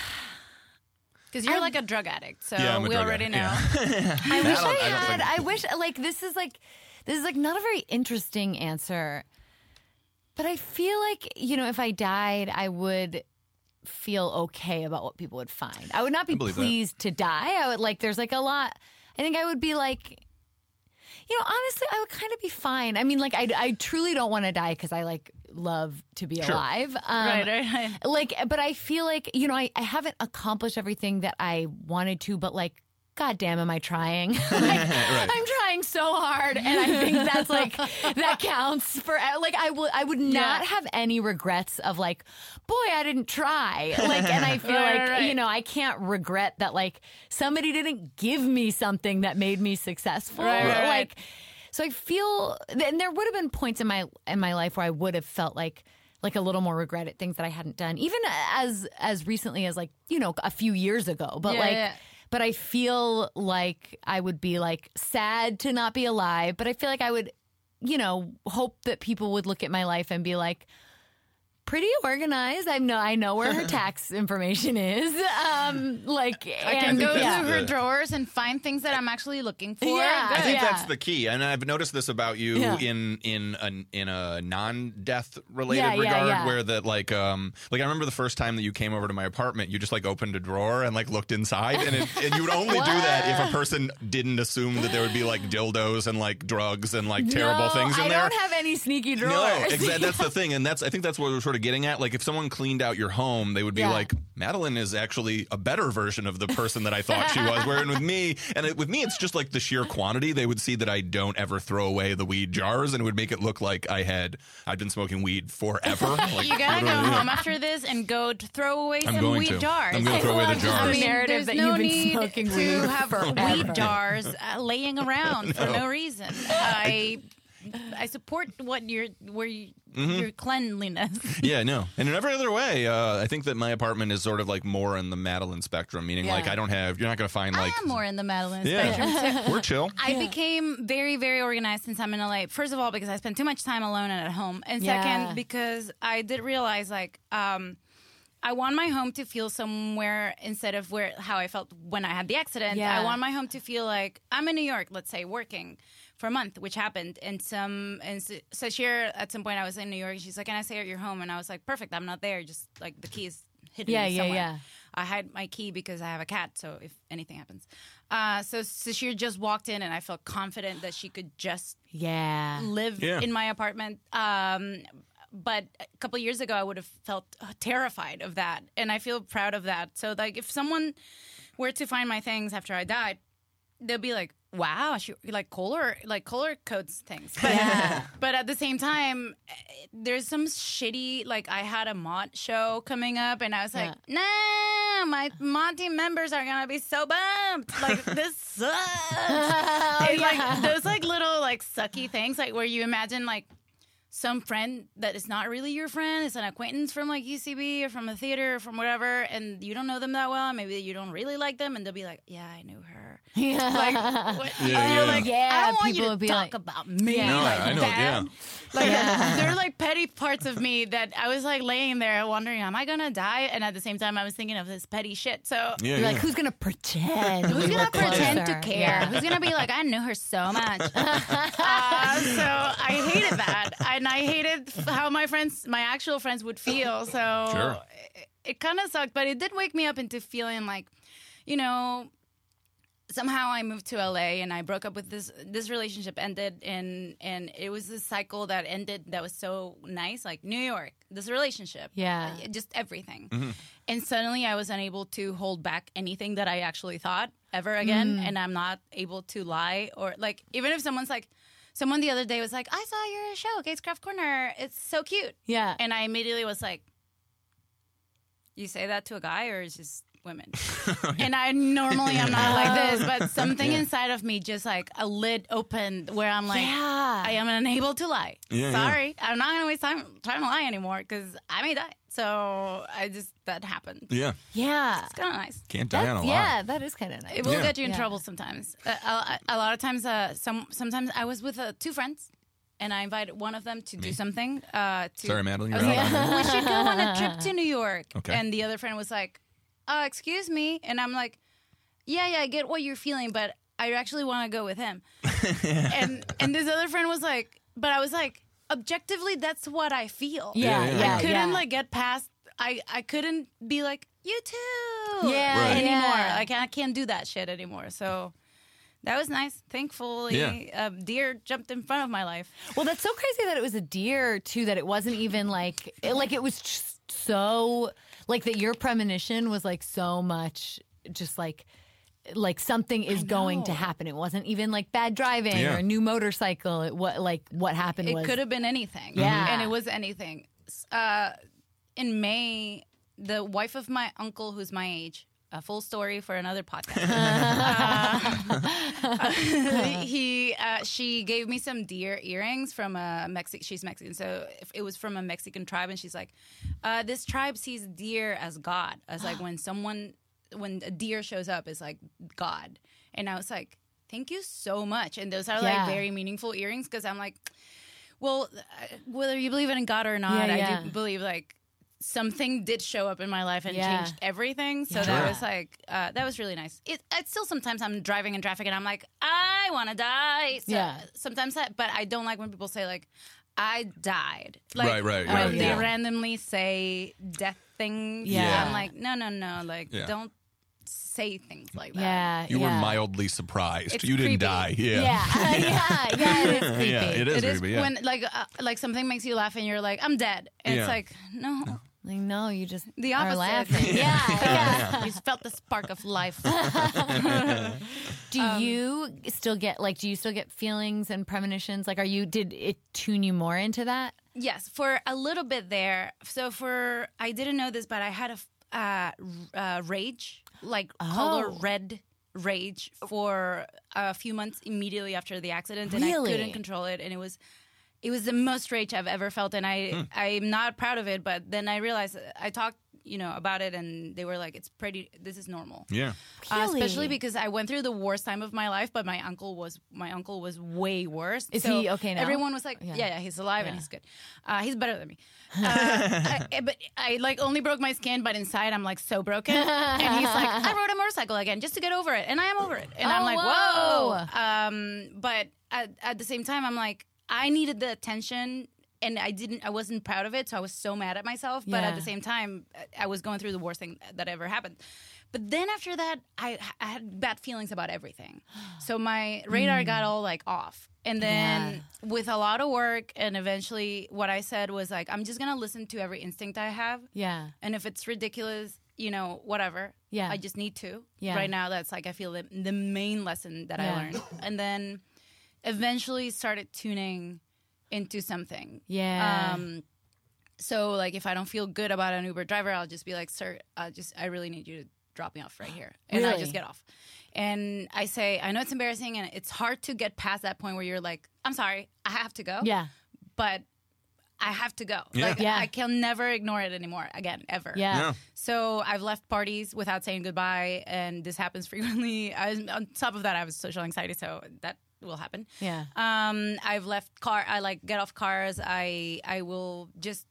Because you're I- like a drug addict, so Yeah, I'm a we drug already addict, know. yeah. I wish don't- I, I don't had. think- I wish like this is like this is like not a very interesting answer, but I feel like, you know, if I died, I would feel okay about what people would find. I would not be I believe that. pleased to die. I would like. There's like a lot. I think I would be like. You know, honestly, I would kind of be fine. I mean, like, I, I truly don't want to die because I, like, love to be Sure. alive. Um, Right, right, right. Like, but I feel like, you know, I, I haven't accomplished everything that I wanted to, but, like, God damn, am I trying? Like, I'm trying so hard, and I think that's like that counts for. Like, I would, I would not Yeah. have any regrets of like, boy, I didn't try. Like, and I feel Right, like right. you know, I can't regret that. Like, somebody didn't give me something that made me successful. Right, right, right. Like, so I feel, and there would have been points in my in my life where I would have felt like. Like a little more regret at things that I hadn't done, even as as recently as like, you know, a few years ago. But Yeah, like, yeah. but I feel like I would be like sad to not be alive. But I feel like I would, you know, hope that people would look at my life and be like, pretty organized. I know I know where her tax information is. Um, like, I can and go yeah. through her the- drawers and find things that I'm actually looking for. Yeah. I Good. think Yeah. that's the key, and I've noticed this about you Yeah. in in a in a non-death related Yeah, yeah, regard, yeah. where that like um like I remember the first time that you came over to my apartment, you just like opened a drawer and like looked inside, and it, and you would only do that if a person didn't assume that there would be like dildos and like drugs and like terrible No, things in I there. don't have any sneaky drawers. No, exactly. That's the thing, and that's I think that's what we're sort sort of getting at. Like if someone cleaned out your home, they would be Yeah. like, Madeline is actually a better version of the person that I thought she was. Whereas with me, and it, with me, it's just like the sheer quantity. They would see that I don't ever throw away the weed jars, and it would make it look like I had I'd been smoking weed forever. Like, You gotta go literally, yeah. home after this and go to throw away I'm some going weed to. jars. I'm gonna throw away the I jars. mean, narrative there's that no you've been need smoking to weed have forever. weed jars uh, laying around for no reason. I I support what your where you, Mm-hmm. your cleanliness. Yeah, no. And in every other way, uh, I think that my apartment is sort of like more in the Madeline spectrum, meaning like Yeah. I don't have, you're not going to find like. I'm more in the Madeline Yeah. spectrum too. We're chill. I became very, very organized since I'm in L A. First of all, because I spend too much time alone and at home. And Yeah. second, because I did realize, like, um, I want my home to feel somewhere instead of where how I felt when I had the accident. Yeah. I want my home to feel like I'm in New York, let's say, working for a month, which happened. And some, and so, so Sashir, at some point, I was in New York. She's like, "Can I stay at your home?" And I was like, "Perfect. I'm not there. Just like the keys hidden Yeah, yeah, somewhere." yeah. I hide my key because I have a cat, so if anything happens. Uh, so Sashir just walked in, and I felt confident that she could just Yeah. live Yeah. in my apartment. Um, but a couple years ago, I would have felt uh, terrified of that, and I feel proud of that. So, like, if someone were to find my things after I died, they'll be like, "Wow, she like color like color codes things." But, Yeah. but at the same time, eh, there's some shitty like I had a mod show coming up, and I was like, "Nah, my mod team members are gonna be so bummed. Like this sucks." It's like those like little like sucky things, like where you imagine like some friend that is not really your friend, it's an acquaintance from like U C B or from a theater or from whatever, and you don't know them that well, and maybe you don't really like them, and they'll be like, "Yeah, I knew her." Yeah. Like, what? Yeah, and you're yeah. like, Yeah, I don't want people you would to be talk like- about me Yeah. No, like I know, that. yeah. Like, Yeah. there are like petty parts of me that I was like laying there wondering, am I gonna die? And at the same time, I was thinking of this petty shit. So Yeah, You're yeah. like, who's gonna pretend? who's we gonna were pretend to closer? care? Yeah. Who's gonna be like, I knew her so much? uh, so I hated that, and I hated f- how my friends, my actual friends, would feel. So Sure. it, it kind of sucked, but it did wake me up into feeling like, you know. Somehow I moved to L A and I broke up with this. This relationship ended, and and it was this cycle that ended that was so nice, like New York. This relationship, Yeah. uh, just everything. And suddenly I was unable to hold back anything that I actually thought ever again, and I'm not able to lie or like even if someone's like, someone the other day was like, "I saw your show, Gates Craft Corner. It's so cute," Yeah. and I immediately was like, "You say that to a guy or it's just women?" And I normally am not like this, but something inside of me just like a lid opened where I'm like, Yeah. I am unable to lie. Yeah, yeah. Sorry, I'm not gonna waste time trying to lie anymore because I may die. So I just that happened. Yeah. Yeah. It's kind of nice. Can't die on a lie. Yeah, that is kind of nice. It will Yeah. get you in Yeah. trouble sometimes. Uh, a, a lot of times, uh, some sometimes I was with uh, two friends, and I invited one of them to do something. Uh, to, Sorry, Madeline, I you're was out like, on me. we should go on a trip to New York. Okay. And the other friend was like, uh, "Excuse me," and I'm like, "Yeah, yeah, I get what you're feeling, but I actually want to go with him." and and this other friend was like, but I was like, objectively, that's what I feel. Yeah, Yeah, yeah, yeah. I couldn't yeah. like get past. I I couldn't be like you too. Yeah, Right. anymore. yeah. Like I can't do that shit anymore. So that was nice. Thankfully, Yeah. a deer jumped in front of my life. Well, that's so crazy that it was a deer too. That it wasn't even like it, like it was just so like that. Your premonition was like so much, just like like something is going to know. happen. It wasn't even like bad driving Yeah. or a new motorcycle. It what like what happened It was could have been anything. Yeah. and it was anything. S- Uh, in May, the wife of my uncle, who's my age. A full story for another podcast. uh, he, uh, she gave me some deer earrings from a Mexican. She's Mexican, so if it was from a Mexican tribe, and she's like, uh, "This tribe sees deer as God, as like when someone, when a deer shows up, is like God." And I was like, "Thank you so much." And those are Yeah. like very meaningful earrings because I'm like, well, uh, whether you believe in God or not, Yeah, I yeah. do believe like. Something did show up in my life and Yeah. changed everything. So Yeah. that was like, uh, that was really nice. It, it's still sometimes I'm driving in traffic and I'm like, I want to die. So Yeah. Sometimes that, but I don't like when people say like, I died. Like, Right, right, when right, they yeah. randomly say death things. Yeah. I'm like, no, no, no. Like, Yeah. don't say things like that. Yeah. You yeah. were mildly surprised. It's you didn't creepy. die. Yeah. Yeah. yeah. Yeah. It is creepy. Yeah, it is It is creepy. Yeah. when like uh, like something makes you laugh and you're like, I'm dead. And Yeah. it's like, no. Like, no, you just The are opposite. laughing. Yeah. yeah. You felt the spark of life. Do Um, you still get like? Do you still get feelings and premonitions? Like, are you? Did it tune you more into that? Yes, for a little bit there. So for I didn't know this, but I had a f- uh, r- uh, rage, like color Oh. red rage for a few months immediately after the accident, and Really? I couldn't control it, and it was. It was the most rage I've ever felt, and I I'm not proud of it. But then I realized I talked, you know, about it, and they were like, "It's pretty. This is normal." yeah. Uh, Really? especially because I went through the worst time of my life, but my uncle was my uncle was way worse. Is So he okay now? Everyone was like, Yeah. "Yeah, yeah, he's alive and Yeah. he's good. Uh, he's better than me." Uh, I, but I like only broke my skin, but inside I'm like so broken. And he's like, "I rode a motorcycle again just to get over it, and I am over it." And I'm Oh, like, whoa. "Whoa!" Um, but at, at the same time, I'm like, I needed the attention. And I didn't, I wasn't proud of it, so I was so mad at myself. But Yeah. at the same time, I was going through the worst thing that ever happened. But then after that, I, I had bad feelings about everything. So my radar got all like off. And then with a lot of work, and eventually what I said was like, I'm just gonna listen to every instinct I have. Yeah. And if it's ridiculous, you know, whatever. Yeah. I just need to. Yeah. Right now, that's like I feel the, the main lesson that Yeah. I learned. And then eventually started tuning into something. Yeah. Um, so like if I don't feel good about an Uber driver, I'll just be like, "Sir, I just I really need you to drop me off right here," and I Really? just get off. And I say, I know it's embarrassing, and it's hard to get past that point where you're like, "I'm sorry, I have to go." Yeah. but I have to go. Yeah. Like Yeah. I can never ignore it anymore again, ever. Yeah. Yeah. So I've left parties without saying goodbye, and this happens frequently. I was, on top of that, I have social anxiety, so that will happen. Yeah. Um, I've left car. I like get off cars. I I will just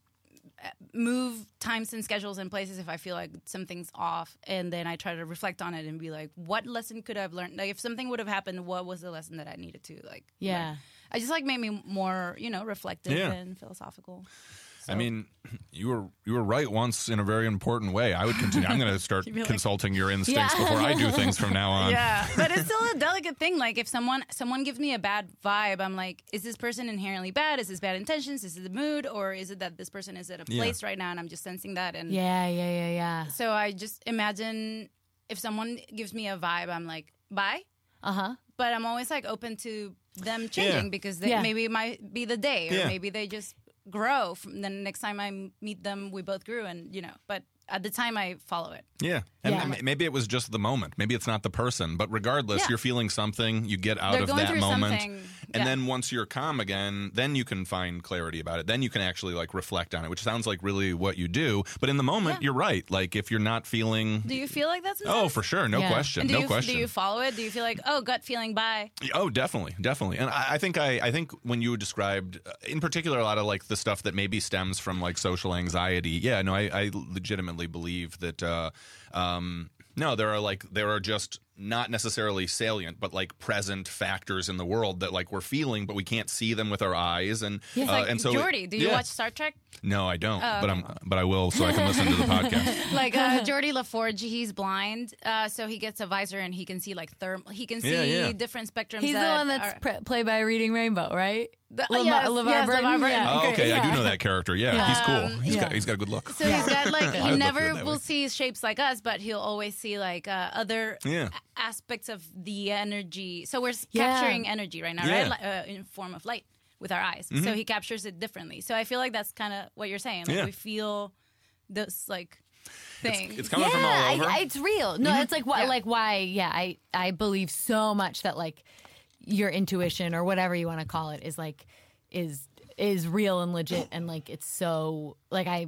move times and schedules and places if I feel like something's off, and then I try to reflect on it and be like, what lesson could I have learned? Like if something would have happened, what was the lesson that I needed to like? Yeah. learn? I just like made me more, you know, reflective Yeah. and philosophical. I mean, you were you were right once in a very important way. I would continue. I'm going to start You'd be like- consulting your instincts Yeah. before I do things from now on. Yeah, but it's still a delicate thing. Like if someone someone gives me a bad vibe, I'm like, is this person inherently bad? Is this bad intentions? Is it the mood, or is it that this person is at a Yeah. place right now and I'm just sensing that? And Yeah. Yeah. Yeah. Yeah. so I just imagine if someone gives me a vibe, I'm like, bye. Uh huh. But I'm always like open to them changing Yeah. because they, Yeah. maybe it might be the day, or Yeah. maybe they just grow. From then next time I m- meet them, we both grew, and you know. But at the time, I follow it. Yeah. And Yeah. m- maybe it was just the moment. Maybe it's not the person. But regardless, Yeah. you're feeling something. You get out They're of going that through moment. something, And yeah. then once you're calm again, then you can find clarity about it. Then you can actually like reflect on it, which sounds like really what you do. But in the moment, Yeah. you're right. Like if you're not feeling. Do you feel like that Oh, sometimes? for sure. No Yeah. question. And do No you, question. Do you follow it? Do you feel like, oh, gut feeling, bye? Oh, definitely, definitely. And I, I think I, I think when you described, uh, in particular, a lot of like the stuff that maybe stems from like social anxiety. Yeah, no, I, I legitimately believe that. Uh, um, no, there are like there are just not necessarily salient, but like present factors in the world that like we're feeling, but we can't see them with our eyes. And It's uh, like, and so, Jordy, do you yeah. watch Star Trek? No, I don't. Oh, but I'm, but I will, so I can listen to the podcast. Like uh, Jordy LaForge, he's blind, uh, so he gets a visor and he can see like thermal. He can see Yeah, yeah. different spectrums. He's the that one that's are- pre- played by Reading Rainbow, right? The- LeVar, yes, LeVar yes, Burton. LeVar Burton. Yeah. Oh, okay, I do Yeah. know that character. Yeah, he's cool. He's yeah. got he's got a good look. So he's got like I he would look never at it that will way. see shapes like us, but he'll always see like uh, other Yeah. a- aspects of the energy. So we're s- Yeah. capturing energy right now, Yeah. right? Li- uh, in form of light with our eyes. So he captures it differently. So I feel like that's kind of what you're saying. Like Yeah. we feel this like thing. It's coming from all Yeah, over. I, I, it's real. No, it's like why, Yeah. like why? Yeah, I I believe so much that like your intuition or whatever you want to call it is like is is real and legit, and like it's so like I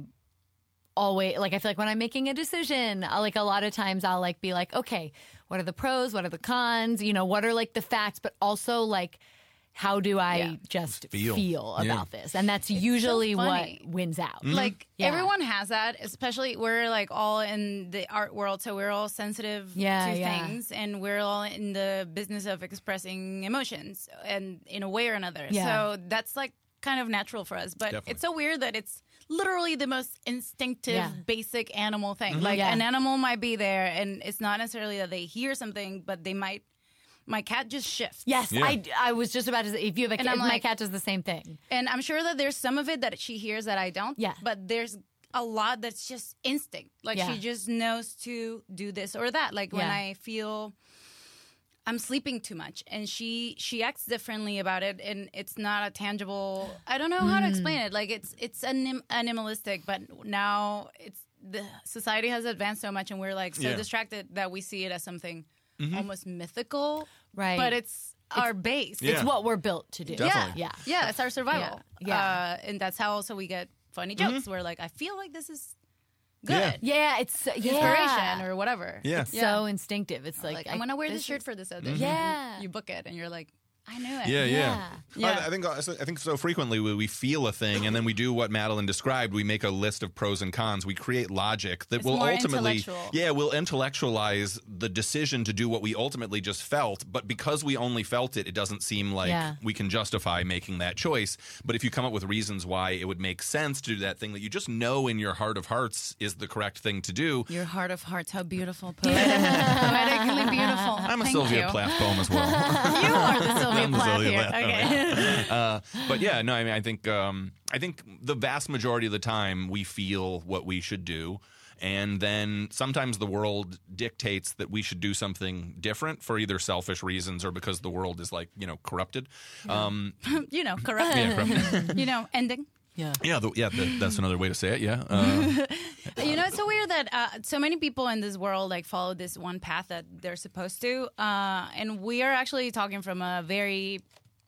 always like I feel like when I'm making a decision, I'll, like a lot of times I'll like be like, okay, what are the pros? What are the cons? You know, what are like the facts? But also like, how do I Yeah. just Feel. feel, Yeah. about this? And that's usually what funny. wins out. Mm-hmm. Like Yeah. everyone has that, especially we're like all in the art world, so we're all sensitive Yeah, to yeah. things, and we're all in the business of expressing emotions, and in a way or another. Yeah. So that's like kind of natural for us. But Definitely. it's so weird that it's literally the most instinctive, Yeah. basic animal thing. Like Yeah. an animal might be there, and it's not necessarily that they hear something, but they might. My cat just shifts. Yes, Yeah. I, I was just about to say, if you have a And cat, I'm my like- cat does the same thing. And I'm sure that there's some of it that she hears that I don't. Yeah. But there's a lot that's just instinct. Like Yeah. she just knows to do this or that. Like when Yeah. I feel I'm sleeping too much, and she she acts differently about it, and it's not a tangible. I don't know how to explain it. Like it's it's anim- animalistic, but now it's the society has advanced so much, and we're like so Yeah. distracted that we see it as something almost mythical. Right. But it's our base. Yeah. It's what we're built to do. Definitely. Yeah. Yeah, it's our survival. Yeah. Yeah. Uh, and that's how also we get funny jokes. Where like, I feel like this is good. Yeah. Yeah, it's yeah. Inspiration or whatever. Yeah. It's so instinctive. It's like, Like, I- I'm gonna wear this this shirt is- for this audition. Yeah. You book it, and you're like, I knew it. Yeah, yeah. Yeah. Yeah. I, I think I think so frequently we, we feel a thing and then we do what Madeline described. We make a list of pros and cons. We create logic that It's will more ultimately, intellectual. yeah, will intellectualize the decision to do what we ultimately just felt. But because we only felt it, it doesn't seem like Yeah. we can justify making that choice. But if you come up with reasons why it would make sense to do that thing that you just know in your heart of hearts is the correct thing to do, Your heart of hearts, how beautiful, poetic, poetically beautiful. I'm a Thank Sylvia you. Plath poem as well. You are the Sylvia I'm the Plath Sylvia here. Plath. Okay. uh, but yeah, no, I mean, I think um, I think the vast majority of the time we feel what we should do, and then sometimes the world dictates that we should do something different for either selfish reasons or because the world is like you know corrupted. Um, You know, corrupt. yeah, corrupted. You know, ending. Yeah. yeah, the, yeah. The, that's another way to say it. Yeah. Uh, You know, it's so weird that uh, so many people in this world like follow this one path that they're supposed to, uh, and we are actually talking from a very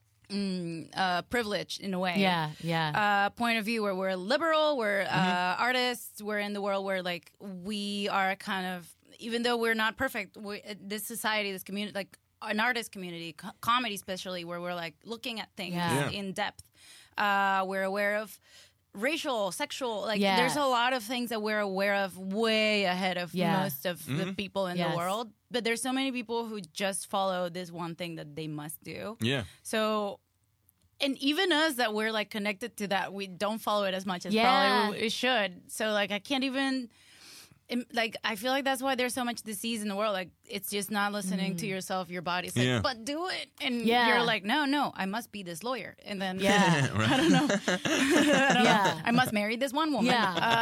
mm, uh, privileged in a way. Yeah. Yeah. Uh, point of view where we're liberal, we're uh, Mm-hmm. artists, we're in the world where like we are kind of, even though we're not perfect, we, uh, this society, this community, like an artist community, co- comedy especially, where we're like looking at things Yeah. in depth. Uh, we're aware of racial, sexual, like Yeah. there's a lot of things that we're aware of way ahead of Yeah. most of the people in Yes. the world. But there's so many people who just follow this one thing that they must do. yeah. So, and even us that we're like connected to that, we don't follow it as much as Yeah. probably we should. So, like, I can't even. im- Like, I feel like that's why there's so much disease in the world. Like, it's just not listening to yourself, your body's like, Yeah. but do it. And Yeah. you're like, no, no, I must be this lawyer. And then, yeah. I don't know. yeah. I must marry this one woman.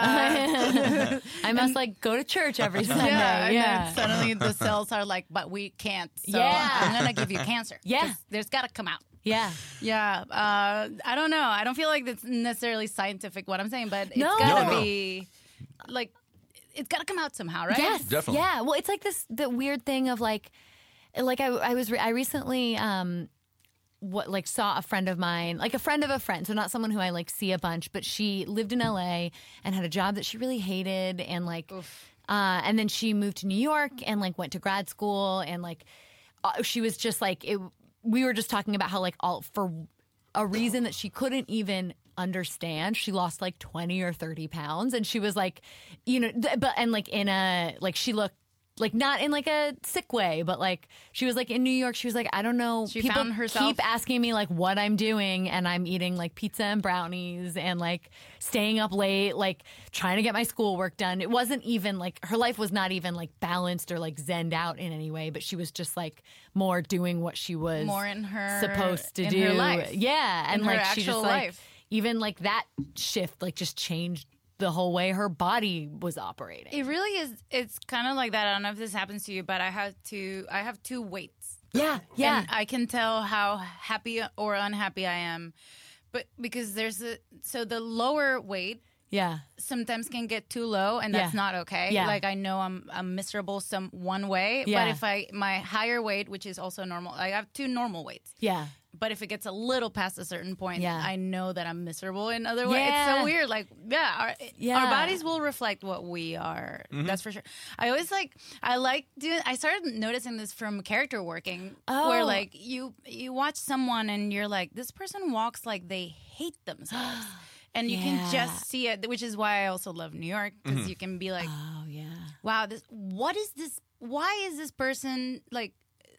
Yeah. I must like go to church every Sunday. Yeah, Yeah. and then suddenly the cells are like, but we can't. So Yeah. I'm gonna give you cancer. Yeah. 'Cause there's got to come out. Yeah. Yeah, uh, I don't know. I don't feel like it's necessarily scientific what I'm saying, but it's No. gotta No, no. be like it's gotta come out somehow, right? Yes, Definitely. Yeah, well, it's like this the weird thing of like, like I, I was re- I recently um, what like saw a friend of mine, like a friend of a friend, so not someone who I like see a bunch, but she lived in L A and had a job that she really hated, and like, uh, and then she moved to New York and like went to grad school, and like, uh, she was just like it. We were just talking about how like all for a reason that she couldn't even understand, she lost like twenty or thirty pounds, and she was like, you know, th- but and like in a like she looked like not in like a sick way, but like she was like in New York, she was like, I don't know, She people found herself. keep asking me like what I'm doing, and I'm eating like pizza and brownies and like staying up late, like trying to get my schoolwork done. It wasn't even like her life was not even like balanced or like zenned out in any way, but she was just like more doing what she was More in her supposed to in do. her life. Yeah, and In her like she just actual like life. even like that shift like just changed the whole way her body was operating. It really is. It's kind of like that. I don't know if this happens to you, but I have two. I have two weights. yeah, yeah, And I can tell how happy or unhappy I am, but because there's a so the lower weight yeah, sometimes can get too low, and that's Yeah. not okay. Yeah. Like I know I'm I'm miserable some one way, Yeah. but if I my higher weight, which is also normal, I have two normal weights. yeah. But if it gets a little past a certain point, Yeah. I know that I'm miserable in other ways. It's Yeah. so weird. Like, yeah, our, Yeah. our bodies will reflect what we are. That's for sure. I always like, I like doing, I started noticing this from character working, Oh. where like you, you watch someone and you're like, this person walks like they hate themselves. And you Yeah. can just see it, which is why I also love New York, because you can be like, Oh yeah, wow, this, what is this? Why is this person like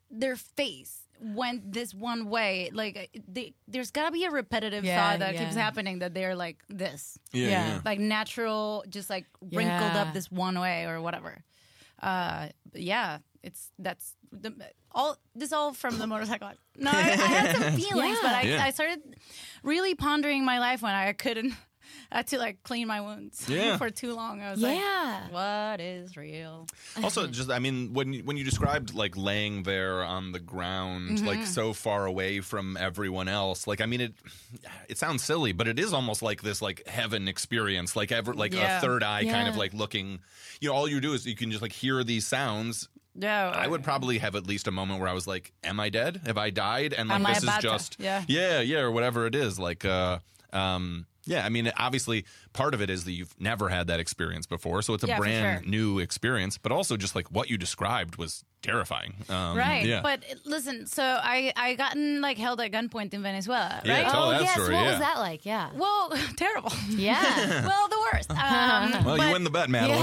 their face went this one way. Like they, there's got to be a repetitive Yeah, thought that yeah. keeps happening that they're like this, Yeah, Yeah. yeah. like natural, just like wrinkled Yeah. up this one way or whatever. Uh, yeah, it's that's the, all. This all from the motorcycle. No, I, I had some feelings, Yeah. but I, Yeah. I started really pondering my life when I couldn't. I had to like clean my wounds Yeah. for too long. I was Yeah. like, what is real? Also, just I mean, when you, when you described like laying there on the ground, Mm-hmm. like so far away from everyone else, like I mean, it it sounds silly, but it is almost like this like heaven experience, like ever like Yeah. a third eye kind of Yeah. like looking. You know, all you do is you can just like hear these sounds. Yeah, I would probably have at least a moment where I was like, "Am I dead? Have I died?" And like Am I this is about to? just Yeah. yeah, yeah, or whatever it is. Like, uh, um. Yeah, I mean, obviously, part of it is that you've never had that experience before, so it's a Yeah, for brand sure. new experience. But also, just like what you described was terrifying. Um, Right, Yeah. but uh, listen. So I I gotten like held at gunpoint in Venezuela, Yeah, right? tell Oh that yes, story, what yeah. was that like? Yeah. Well, terrible. Yeah. well, the worst. Um, well, but, you win the bet, Madeline.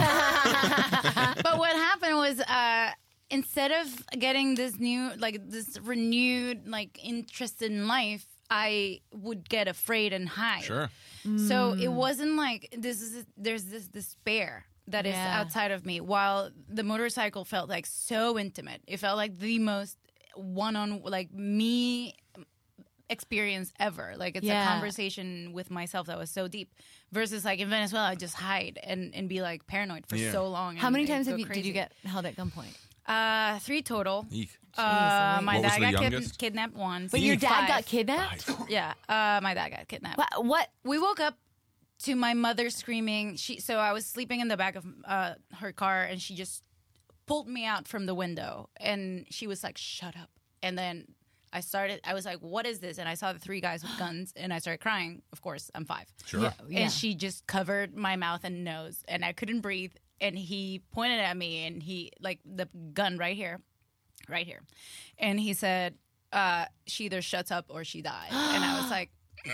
but what happened was, uh, instead of getting this new, like this renewed, like interest in life, I would get afraid and hide. Sure. So it wasn't like this is there's this despair that is Yeah. outside of me. While the motorcycle felt like so intimate, it felt like the most one on like me experience ever. Like it's Yeah. a conversation with myself that was so deep. Versus like in Venezuela, I just hide and, and be like paranoid for Yeah. so long. How and- many and times go have you, did crazy. you get held at gunpoint? Uh, three total. Eek. Uh, Jeez, my What was dad the got kid- youngest? kidnapped once. But your dad Five. got kidnapped? Yeah, uh, my dad got kidnapped. What? What? We woke up to my mother screaming. She so I was sleeping in the back of uh, her car, and she just pulled me out from the window, and she was like, "Shut up!" And then I started. I was like, "What is this?" And I saw the three guys with guns, and I started crying. Of course, I'm five. Sure. Yeah. yeah. And she just covered my mouth and nose, and I couldn't breathe. And he pointed at me, and he like the gun right here, right here, and he said, uh, "She either shuts up or she dies." And I was like,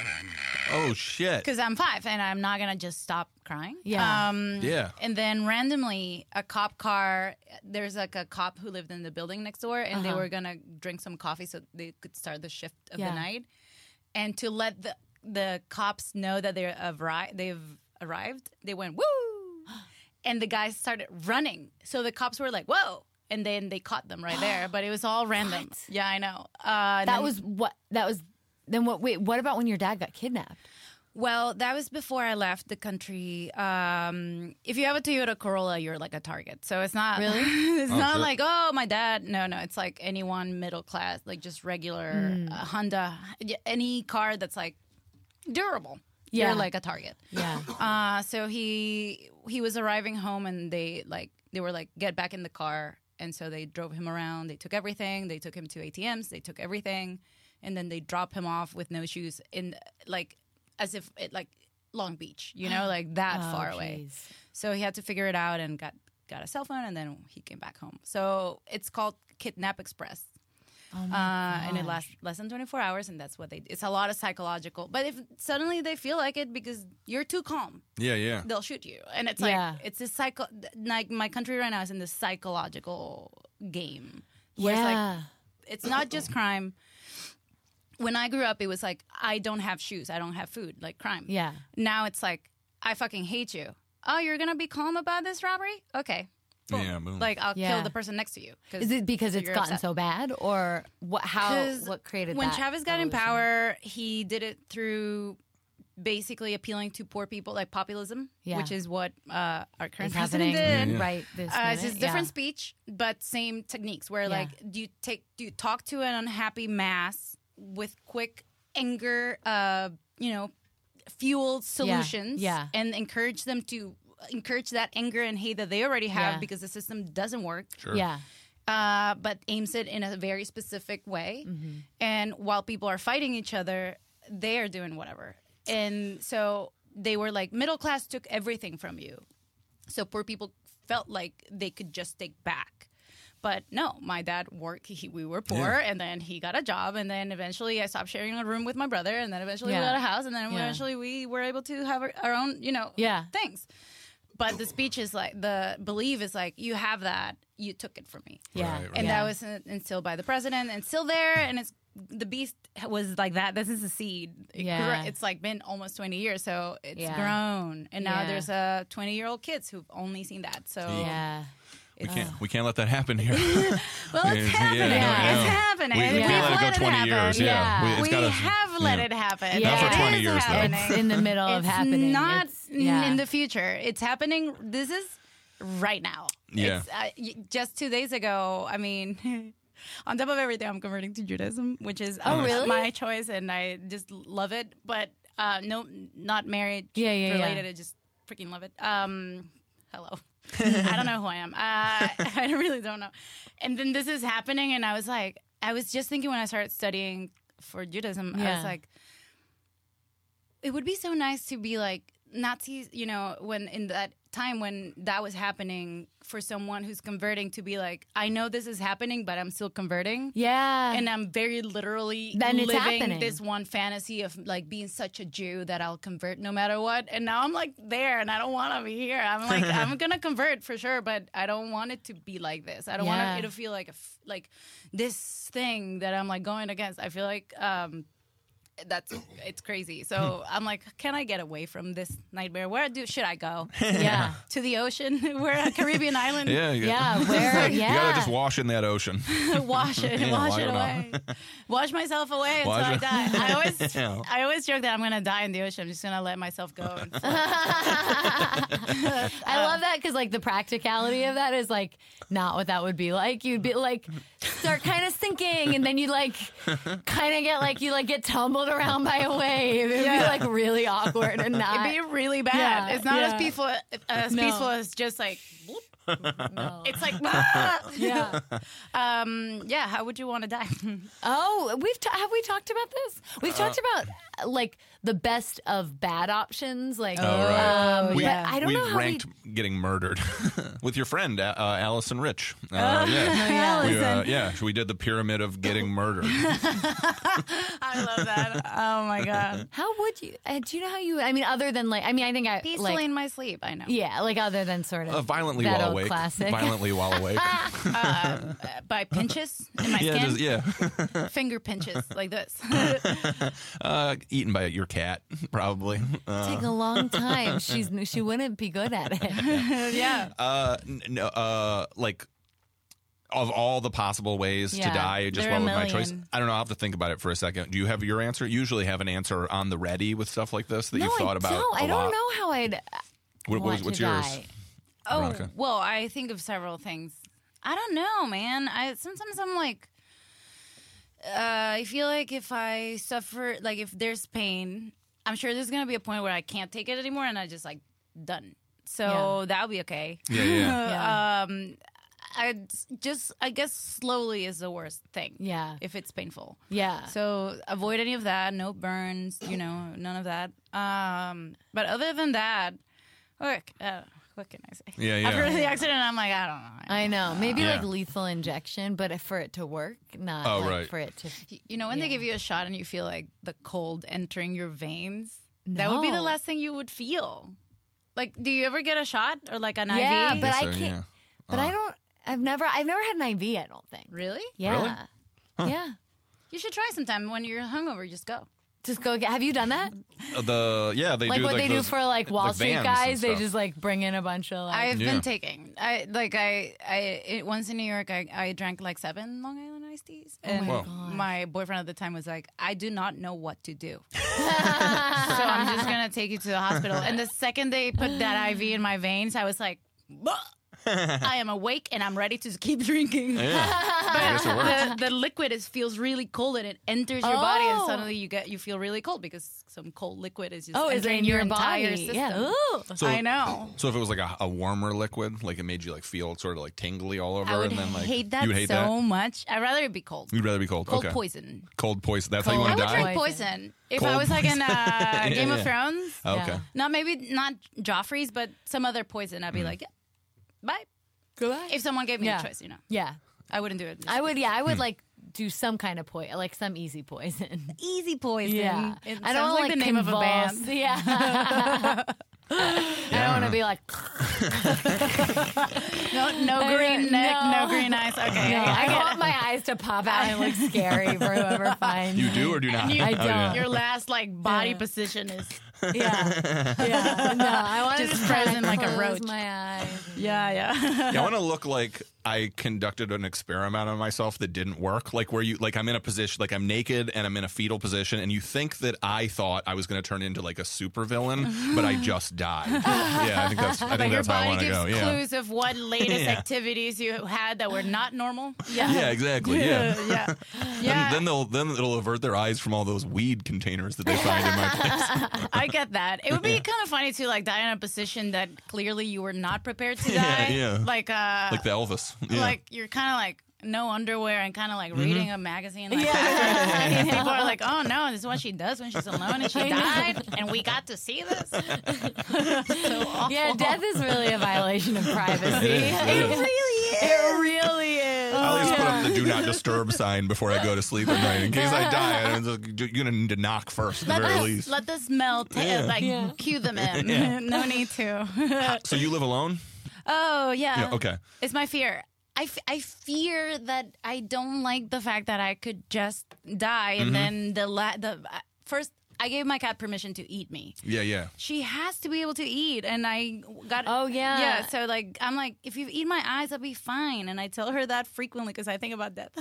Oh shit. because I'm five and I'm not gonna just stop crying. Yeah. Um, Yeah. And then randomly, a cop car. There's like a cop who lived in the building next door, and they Uh-huh. were gonna drink some coffee so they could start the shift of Yeah. the night. And to let the the cops know that they're arri- they've arrived, they went woo, and the guys started running. So the cops were like, "Whoa!" And then they caught them right there. But it was all random. Yeah, I know. Uh, that then- was what? That was. Then what? Wait. What about when your dad got kidnapped? Well, that was before I left the country. Um, if you have a Toyota Corolla, you're like a target. So it's not Really? it's Oh, not shit. like, oh, my dad. No, no. It's like anyone middle class, like just regular Hmm. uh, Honda, y- any car that's like durable. Yeah. You're like a target. Yeah. Uh, so he he was arriving home, and they like they were like, get back in the car. And so they drove him around. They took everything. They took him to A T Ms. They took everything, and then they dropped him off with no shoes in like as if it like Long Beach, you know, like that Oh, far away. jeez. So he had to figure it out and got got a cell phone, and then he came back home. So it's called Kidnap Express. Oh my Uh, and it gosh. lasts less than twenty-four hours, and that's what they. It's a lot of psychological. But if suddenly they feel like it because you're too calm, Yeah, yeah. they'll shoot you. And it's Yeah. like it's a psycho. Like my country right now is in this psychological game. Where Yeah. it's like it's not just crime. When I grew up, it was like I don't have shoes, I don't have food, like crime. Yeah. Now it's like I fucking hate you. Oh, you're gonna be calm about this robbery? Okay. Boom. Yeah, boom. Like I'll Yeah. kill the person next to you. 'cause Is it because it's you're gotten upset. so bad, or what? How? 'Cause What created when that Chavez got in evolution? power, he did it through basically appealing to poor people, like populism, Yeah. which is what uh, our current Is president happening did. Yeah, yeah. right this Uh, it's minute? just different Yeah. speech, but same techniques. Where Yeah. like, do you take, do you talk to an unhappy mass with quick anger, uh, you know, fueled solutions, yeah. and encourage them to encourage that anger and hate that they already have Yeah. because the system doesn't work. Sure. Yeah. Uh, but aims it in a very specific way. Mm-hmm. And while people are fighting each other, they are doing whatever. And so they were like, middle class took everything from you. So poor people felt like they could just take back. But no, my dad worked. He, we were poor, Yeah. and then he got a job, and then eventually I stopped sharing a room with my brother, and then eventually Yeah. we got a house, and then Yeah. eventually we were able to have our, our own, you know, Yeah. things. but the speech is like the belief is like you have that, you took it from me. Yeah. Right, right. And yeah. that was uh, instilled by the president and still there. And it's the beast was like that. This is a seed. It Yeah. grew- It's like been almost twenty years. So it's Yeah. grown. And now Yeah. there's uh, twenty year old kids who've only seen that. So Yeah. We can't we can't let that happen here. well, Yeah, it's yeah, happening. I know. It's happening. We, we We've can't let it go let twenty happen. years. Yeah, Yeah. We, it's we gotta, have let yeah. it happen. Not for It twenty is years, though. happening. It's in the middle of It's happening. not It's- n- yeah. in the future. It's happening. This is right now. Yeah. It's, uh, y- just two days ago, I mean, on top of everything, I'm converting to Judaism, which is Oh, uh, really? my choice, and I just love it. But uh, no, not married Yeah, yeah, related. yeah. I just freaking love it. Um, hello. I don't know who I am. Uh, I really don't know. And then this is happening, and I was like, I was just thinking when I started studying for Judaism, I Yeah. was like, it would be so nice to be like Nazis, you know, when in that time when that was happening, for someone who's converting to be like, I know this is happening, but I'm still converting. Yeah. And I'm very literally Then it's living happening. this one fantasy of like being such a Jew that I'll convert no matter what. And now I'm like there and I don't want to be here. I'm like, I'm going to convert for sure, but I don't want it to be like this. I don't Yeah. want it to feel like a f- like this thing that I'm like going against. I feel like um, that's it's crazy. So I'm like, can I get away from this nightmare? Where do should I go? yeah. To the ocean? We're a Caribbean island. Yeah, you, Yeah. Where? you Yeah. gotta just wash in that ocean. wash it, Yeah, wash wash it it away, wash myself away until Wash I it- die. I always, Yeah. I always joke that I'm gonna die in the ocean. I'm just gonna let myself go. And I love that because like the practicality of that is like not what that would be like. You'd be like start kind of sinking, and then you like kind of get like you like get tumbled around by a wave. It'd be like really awkward and not. It'd be really bad. Yeah, it's not yeah. as peaceful as No. peaceful as just like. Whoop. no. It's like, ah! yeah. um, yeah. How would you want to die? Oh, we've ta- have we talked about this? We've talked about uh, like the best of bad options. Like, Oh, right. um, we but I don't we know how ranked we. getting murdered with your friend uh, uh, Allison Rich. Uh, Oh, yeah, we, uh, Allison. yeah. We did the pyramid of getting murdered. I love that. Oh my god. How would you? Uh, do you know how you? I mean, other than like, I mean, I think I Peacefully like. in my sleep. I know. Yeah, like other than sort of Uh, violently that while old awake. classic. Violently while awake. Uh, by pinches in my yeah, skin. just, yeah. Finger pinches like this. Uh, eaten by your cat, probably. Uh, Take a long time. She's she wouldn't be good at it. yeah. uh, n- no, uh, like of all the possible ways Yeah, to die, just there are what a was my choice? million. I don't know. I'll have to think about it for a second. Do you have your answer? You usually have an answer on the ready with stuff like this that no, you've thought I about. don't. I I don't know how I'd What, want what's what's to yours? die. Oh Veronica? well, I think of several things. I don't know, man. I sometimes I'm like, uh, I feel like if I suffer, like if there's pain, I'm sure there's gonna be a point where I can't take it anymore, and I just like done. So Yeah. that'll be okay. Yeah, yeah. Yeah. um, I just, I guess, slowly is the worst thing. Yeah. If it's painful. Yeah. So avoid any of that. No burns. You know, none of that. Um, but other than that, look, uh, what can I say? Yeah, yeah. After the accident, I'm like, I don't know. I know. Maybe Yeah. like lethal injection, but for it to work, not Oh, like right. for it to. You know, when they Yeah. give you a shot and you feel like the cold entering your veins, that would be the No. last thing you would feel. Like, do you ever get a shot or like an Yeah, I V? but I So, can't. yeah. But I don't. I've never. I've never had an I V. I don't think. Really? Yeah. Yeah. You should try sometime when you're hungover. Just go. Just go get. Have you done that? Uh, the yeah they Like do what like they do those- for like Wall like Street vans and guys? They stuff. just like bring in a bunch of like. I've Yeah. been taking. I like I I it, once in New York. I, I drank like seven Long Island iced teas, and my Wow. God. my boyfriend at the time was like, "I do not know what to do, so I'm just gonna take you to the hospital." And the second they put that I V in my veins, I was like, "Bah! I am awake and I'm ready to keep drinking." I guess it works. the, the liquid is feels really cold and it enters your body, and Oh. suddenly you get you feel really cold because some cold liquid is just oh, is it entering in your your entire body? system. Yeah. Ooh. So- I know. So if it was like a, a warmer liquid, like it made you like feel sort of like tingly all over, I would and then like hate that you would hate so that. much. I'd rather it be cold. You'd rather be cold. Cold okay. poison. Cold poison. That's how you Cold I want would to die. drink Poison. poison if Cold I was like in uh, Yeah, Game yeah. of Thrones. Oh, Yeah. okay. Not maybe not Joffrey's, but some other poison. Mm. I'd be like, yeah, bye. Goodbye. If someone gave me Yeah. a choice, you know, Yeah. I wouldn't do it. I would. Yeah. I Hmm. would like do some kind of poison, like some easy poison. easy poison. Yeah. It I sounds don't like like the name of a convulse. band. Yeah. I don't want to be like. No, no green neck, no. no green eyes. Okay, No, I, I get want my eyes to pop out and look scary for whoever finds. You do or do not? You, I Oh, yeah. don't. Your last like body Yeah. position is Yeah, yeah. No, I want Just to frozen like a close roach. my eyes. yeah, yeah. Yeah, I want to look like I conducted an experiment on myself that didn't work. Like where you, like I'm in a position, like I'm naked and I'm in a fetal position, and you think that I thought I was going to turn into like a supervillain, but I just died. Yeah, I think that's, I But think your that's how I body want to gives go. Yeah. clues of what latest Yeah. activities you had that were not normal. Yeah, Yeah, exactly. Yeah. yeah, yeah. Then, then they'll then it'll avert their eyes from all those weed containers that they find in my place. I get that. It would be kind of funny to like die in a position that clearly you were not prepared to Yeah, die. yeah. Like uh, Like the Elvis. Yeah. like you're kind of like no underwear and kind of like reading a magazine. Like Yeah. that. And people are like, "Oh no, this is what she does when she's alone and she died, and we got to see this." So awful. Yeah, death is really a violation of privacy. It is, it is. really is. It really is. I always put up the do not disturb sign before I go to sleep at night in case I die. I'm just- You're going to need to knock first at the Let very the, least. let the smell ta- Yeah. like Yeah. cue them in. Yeah. No need to. So you live alone? Oh yeah. Yeah, okay. It's my fear. I, f- I fear that I don't like the fact that I could just die and Mm-hmm. then the la- the uh, first I gave my cat permission to eat me. Yeah, yeah. She has to be able to eat, and I got. Oh, yeah. yeah. So like, I'm like, if you eat my eyes, I'll be fine, and I tell her that frequently because I think about death.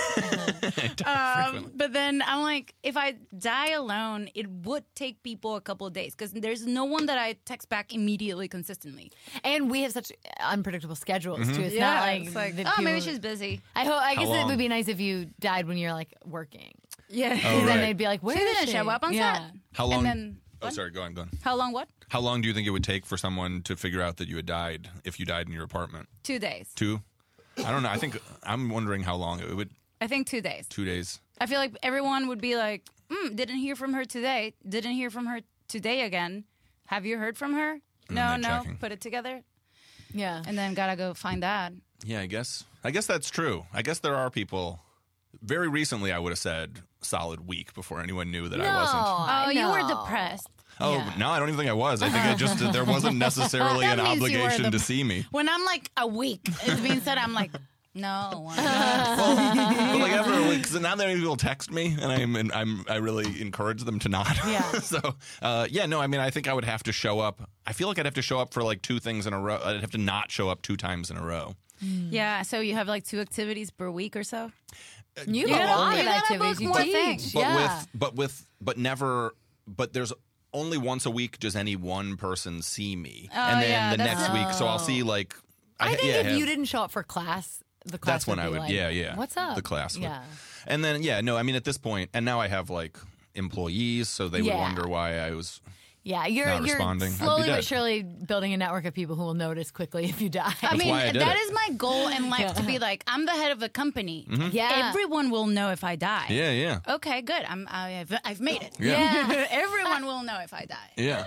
um, but then I'm like, if I die alone, it would take people a couple of days because there's no one that I text back immediately consistently. And we have such unpredictable schedules Mm-hmm. too. It's Yeah, not like, it's like, the oh, maybe people- she's busy. I hope. I How guess it long? would be nice if you died when you're like working. Yeah. Oh, Because then right. they'd be like, "Where She is didn't she?" show up on yeah. set. How long? And then oh, what? sorry. Go on, go on. How long? What? How long do you think it would take for someone to figure out that you had died if you died in your apartment? Two days. Two? I don't know. I think I'm wondering how long it would. I think two days. Two days. I feel like everyone would be like, mm, didn't hear from her today. Didn't hear from her today again. Have you heard from her? No, they're no. checking. Put it together. Yeah. And then gotta go find that. Yeah, I guess. I guess that's true. I guess there are people. Very recently, I would have said solid week before anyone knew that I wasn't. Oh, you were no. depressed. Oh, Yeah. no, I don't even think I was. I think I just, there wasn't necessarily That an means you were obligation the- to see me. When I'm like a week, it's being said, I'm like, no. I'm not. But like after a week, so now that many people text me, and I'm, and I'm, I really encourage them to not. Yeah. so, uh, yeah, no, I mean, I think I would have to show up. I feel like I'd have to show up for like two things in a row. I'd have to not show up two times in a row. Yeah, so you have like two activities per week or so? You You have a gotta- lot you of gotta activities. book You more teach. things. But Yeah. with, but with, but never, but there's only once a week does any one person see me, Oh, and then yeah, the that's next a- week, so I'll see like. I think yeah, if have- you didn't show up for class, the class That's when would I be would, like, yeah, yeah. What's up? The class would. Yeah. And then, yeah, no, I mean, at this point, and now I have like employees, so they would Yeah. wonder why I was. Yeah, you're Not you're responding, I'd be slowly dead. but surely building a network of people who will notice quickly if you die. I mean, why I did that it. is my goal in life to be like, I'm the head of a company. Yeah. Everyone will know if I die. Yeah, yeah, Okay, good. I'm, I've, I've made it. yeah. Everyone will know if I die. Yeah.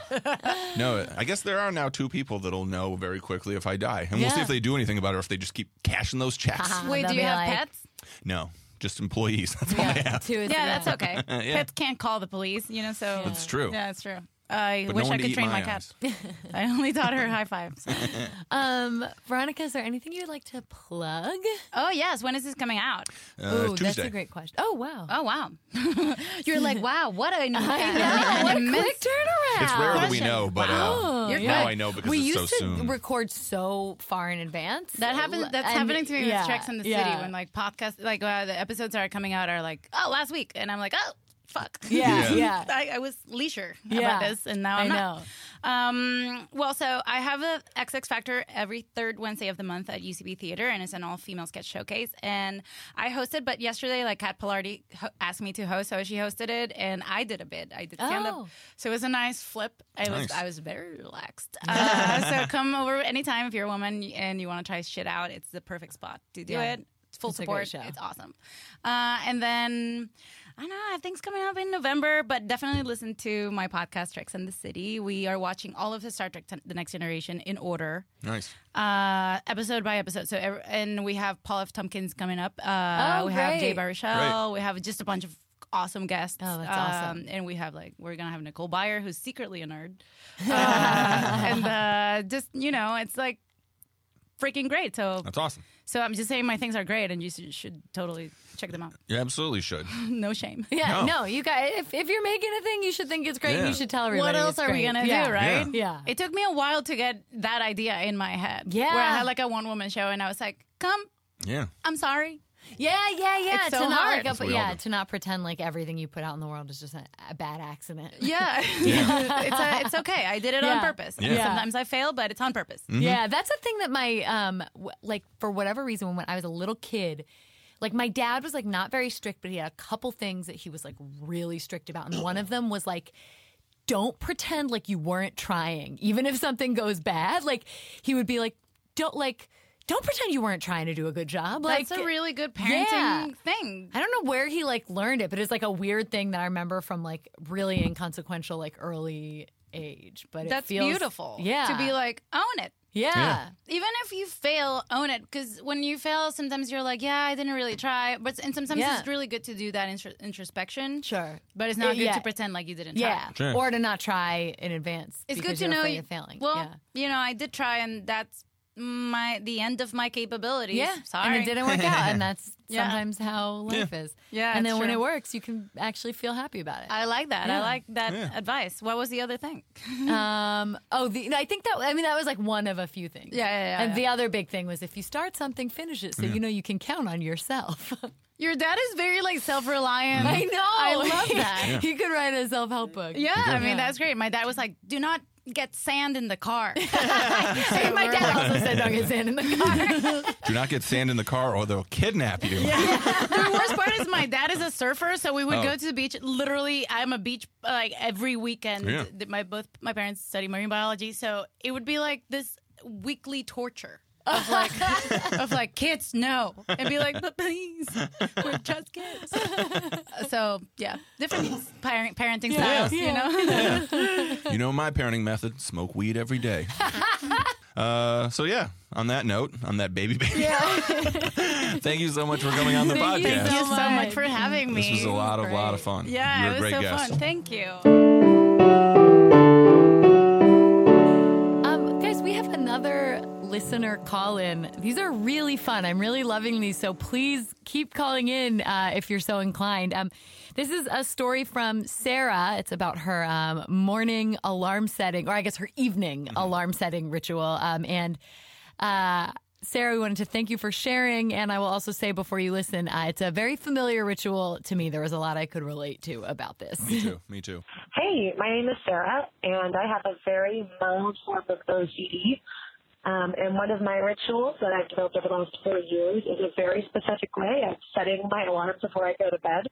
No, I guess there are now two people that'll know very quickly if I die. And we'll see Yeah. if they do anything about it or if they just keep cashing those checks. Uh-huh. Wait, They'll do you be have like- pets? No, just employees. That's all I yeah, have. two is Yeah, enough. that's okay. Yeah. Pets can't call the police, you know, so. That's true. Yeah, it's true. I But wish no one I to could eat train my my cat. eyes. I only taught her high fives. Um, Veronica, is there anything you'd like to plug? Oh, yes. When is this coming out? Uh, Ooh, Tuesday. that's a great question. Oh, wow. Oh, wow. You're like, wow, what a, I know, an what a immense- quick turnaround. It's rare that we Question. know, but Wow. uh, You're now good. I know because we it's used so to soon. record so far in advance. That happens. That's And- happening to me yeah, with Treks in the City yeah. when like podcasts, like uh, the episodes that are coming out are like, oh, last week, and I'm like, oh, fuck. Yeah, Yeah. yeah. I, I was leisure Yeah. about this, and now I I'm know. not. Um, well, so I have a X X Factor every third Wednesday of the month at U C B Theater, and it's an all-female sketch showcase. And I hosted, but yesterday, like Kat Pilardi ho- asked me to host, so she hosted it, and I did a bit. I did stand up, Oh. so it was a nice flip. I was Nice. I was very relaxed. Uh, so come over anytime if you're a woman and you want to try shit out. It's the perfect spot to do Yeah. it. It's full It's a great support. show. It's awesome. Uh, and then I don't know, I have things coming up in November, but definitely listen to my podcast, Treks in the City. We are watching all of the Star Trek The Next Generation in order, Nice. uh, episode by episode. So, every, and we have Paul F. Tompkins coming up. Uh, Oh, we have Jay great. Baruchel. We have just a bunch of awesome guests. Oh, that's awesome. Um, and we have like we're gonna have Nicole Byer, who's secretly a nerd, uh, and uh, just you know, it's like freaking great. So That's awesome. so I'm just saying my things are great, and you should, should totally check them out. You absolutely should. No shame. Yeah, No. no, you guys. If, if you're making a thing, you should think it's great. Yeah. And you should tell everybody. What else it's are we great. gonna yeah. do, right? Yeah. It took me a while to get that idea in my head. Yeah. Where I had like a one woman show, and I was like, "Come, Yeah. I'm sorry." Yeah, yeah, yeah. It's so to not hard. like, That's a, what we all yeah, do. to not pretend like everything you put out in the world is just a, a bad accident. Yeah, it's a, it's okay. I did it Yeah. on purpose. And Yeah. sometimes I fail, but it's on purpose. Yeah, that's a thing that my um w- like for whatever reason when I was a little kid, like my dad was like not very strict, but he had a couple things that he was like really strict about, and one of them was like, don't pretend like you weren't trying, even if something goes bad. Like he would be like, don't like. Don't pretend you weren't trying to do a good job. Like That's a really good parenting yeah. thing. I don't know where he like learned it, but it's like a weird thing that I remember from like really inconsequential like early age. But it That's feels, beautiful. Yeah, To be like, own it. yeah. Yeah. Even if you fail, own it. Because when you fail, sometimes you're like, yeah, I didn't really try. But and sometimes Yeah. it's really good to do that intro- introspection. Sure, But it's not Uh, good yeah. to pretend like you didn't yeah, try. Sure. or to not try in advance. It's because good to you're know afraid you, of failing. Well, yeah. you know, I did try, and that's my the end of my capabilities. Yeah, Sorry. and it didn't work out, and that's Yeah. sometimes how life is. Yeah, and then it's when true. it works, you can actually feel happy about it. I like that. Yeah. I like that Yeah. advice. What was the other thing? Um. Oh, the, I think that. I mean, that was like one of a few things. Yeah, yeah, yeah, And yeah. the other big thing was if you start something, finish it, so you know you can count on yourself. Your dad is very like self-reliant. I know. I love that. He could write a self-help book. Yeah, I mean Yeah. that's great. My dad was like, "Do not get sand in the car." Hey, my dad also said don't get sand in the car. Do not get sand in the car or they'll kidnap you. The worst part is my dad is a surfer, so we would Oh. go to the beach. Literally, I'm a beach like every weekend. Yeah. Th- My both my parents study marine biology, so it would be like this weekly torture. Of like, of like kids, no, and be like, but please, we're just kids. So yeah, different parent, parenting Yeah. styles, you know. You know my parenting method: smoke weed every day. uh, so yeah. On that note, on that baby baby. Thank you so much for coming on the Thank podcast. you Thank you so much. much for having me. This was a lot of Great. lot of fun. Yeah, You're it a was great so guest. fun. Thank you. Um, guys, we have another listener call in. These are really fun. I'm really loving these. So please keep calling in uh, if you're so inclined. Um, this is a story from Sarah. It's about her um, morning alarm setting, or I guess her evening alarm setting ritual. Um, and uh, Sarah, we wanted to thank you for sharing. And I will also say before you listen, uh, it's a very familiar ritual to me. There was a lot I could relate to about this. Me too. Me too. Hey, my name is Sarah, and I have a very mild form of O C D. Um, and one of my rituals that I've developed over the last four years is a very specific way of setting my alarms before I go to bed.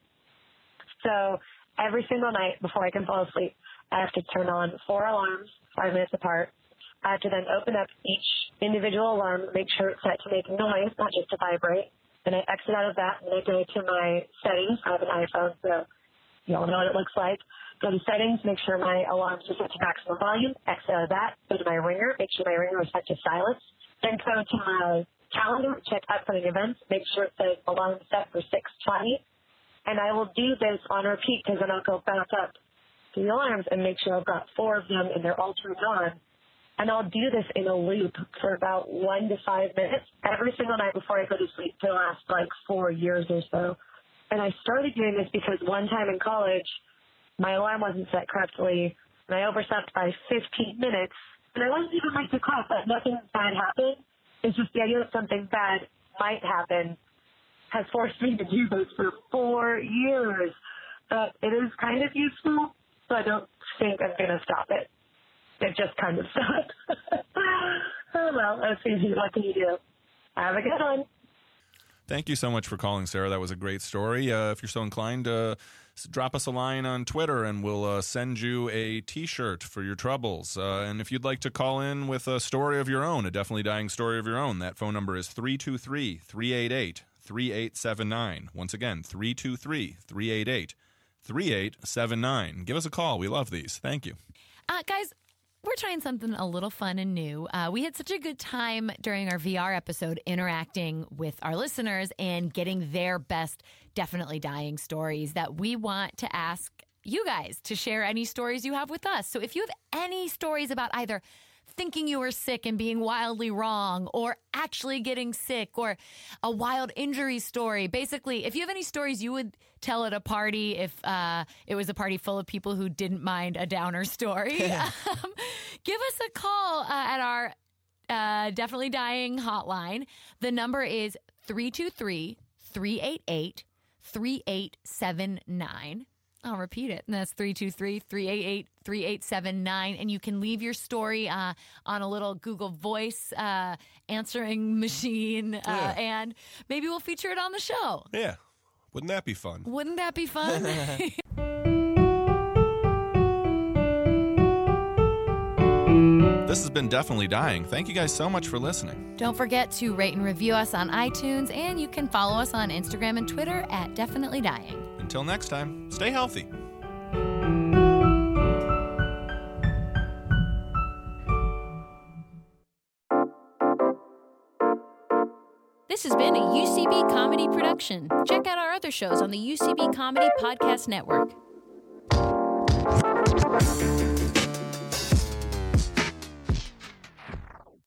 So every single night before I can fall asleep, I have to turn on four alarms, five minutes apart. I have to then open up each individual alarm, make sure it's set to make noise, not just to vibrate. Then I exit out of that, and I go to my settings. I have an iPhone, so you all know what it looks like. Go to settings, make sure my alarms are set to maximum volume. Exit out of that, go to my ringer, make sure my ringer is set to silence. Then go to my calendar, check upcoming events, make sure it says alarm set for six twenty. And I will do this on repeat because then I'll go back up to the alarms and make sure I've got four of them and they're all turned on. And I'll do this in a loop for about one to five minutes every single night before I go to sleep for the last like four years or so. And I started doing this because one time in college, my alarm wasn't set correctly, and I overslept by fifteen minutes. And I wasn't even late to class, but nothing bad happened. It's just the idea that something bad might happen has forced me to do this for four years. But it is kind of useful, so I don't think I'm going to stop it. It just kind of sucks. Oh, well, that's easy. What can you do? Have a good one. Thank you so much for calling, Sarah. That was a great story. Uh, if you're so inclined, uh, s- drop us a line on Twitter, and we'll uh, send you a T-shirt for your troubles. Uh, and if you'd like to call in with a story of your own, a definitely dying story of your own, that phone number is three two three, three eight eight, three eight seven nine. Once again, three two three, three eight eight, three eight seven nine. Give us a call. We love these. Thank you. Uh, guys, we're trying something a little fun and new. Uh, we had such a good time during our V R episode interacting with our listeners and getting their best Definitely Dying stories that we want to ask you guys to share any stories you have with us. So if you have any stories about either thinking you were sick and being wildly wrong, or actually getting sick, or a wild injury story. Basically, if you have any stories you would tell at a party if uh, it was a party full of people who didn't mind a downer story, um, give us a call uh, at our uh, Definitely Dying hotline. The number is three two three, three eight eight, three eight seven nine. I'll repeat it. And that's three two three, three eight eight, three eight seven nine. And you can leave your story uh, on a little Google Voice uh, answering machine. Uh, Yeah. And maybe we'll feature it on the show. Yeah. Wouldn't that be fun? Wouldn't that be fun? This has been Definitely Dying. Thank you guys so much for listening. Don't forget to rate and review us on iTunes. And you can follow us on Instagram and Twitter at Definitely Dying. Until next time, stay healthy. This has been a U C B Comedy production. Check out our other shows on the U C B Comedy Podcast Network.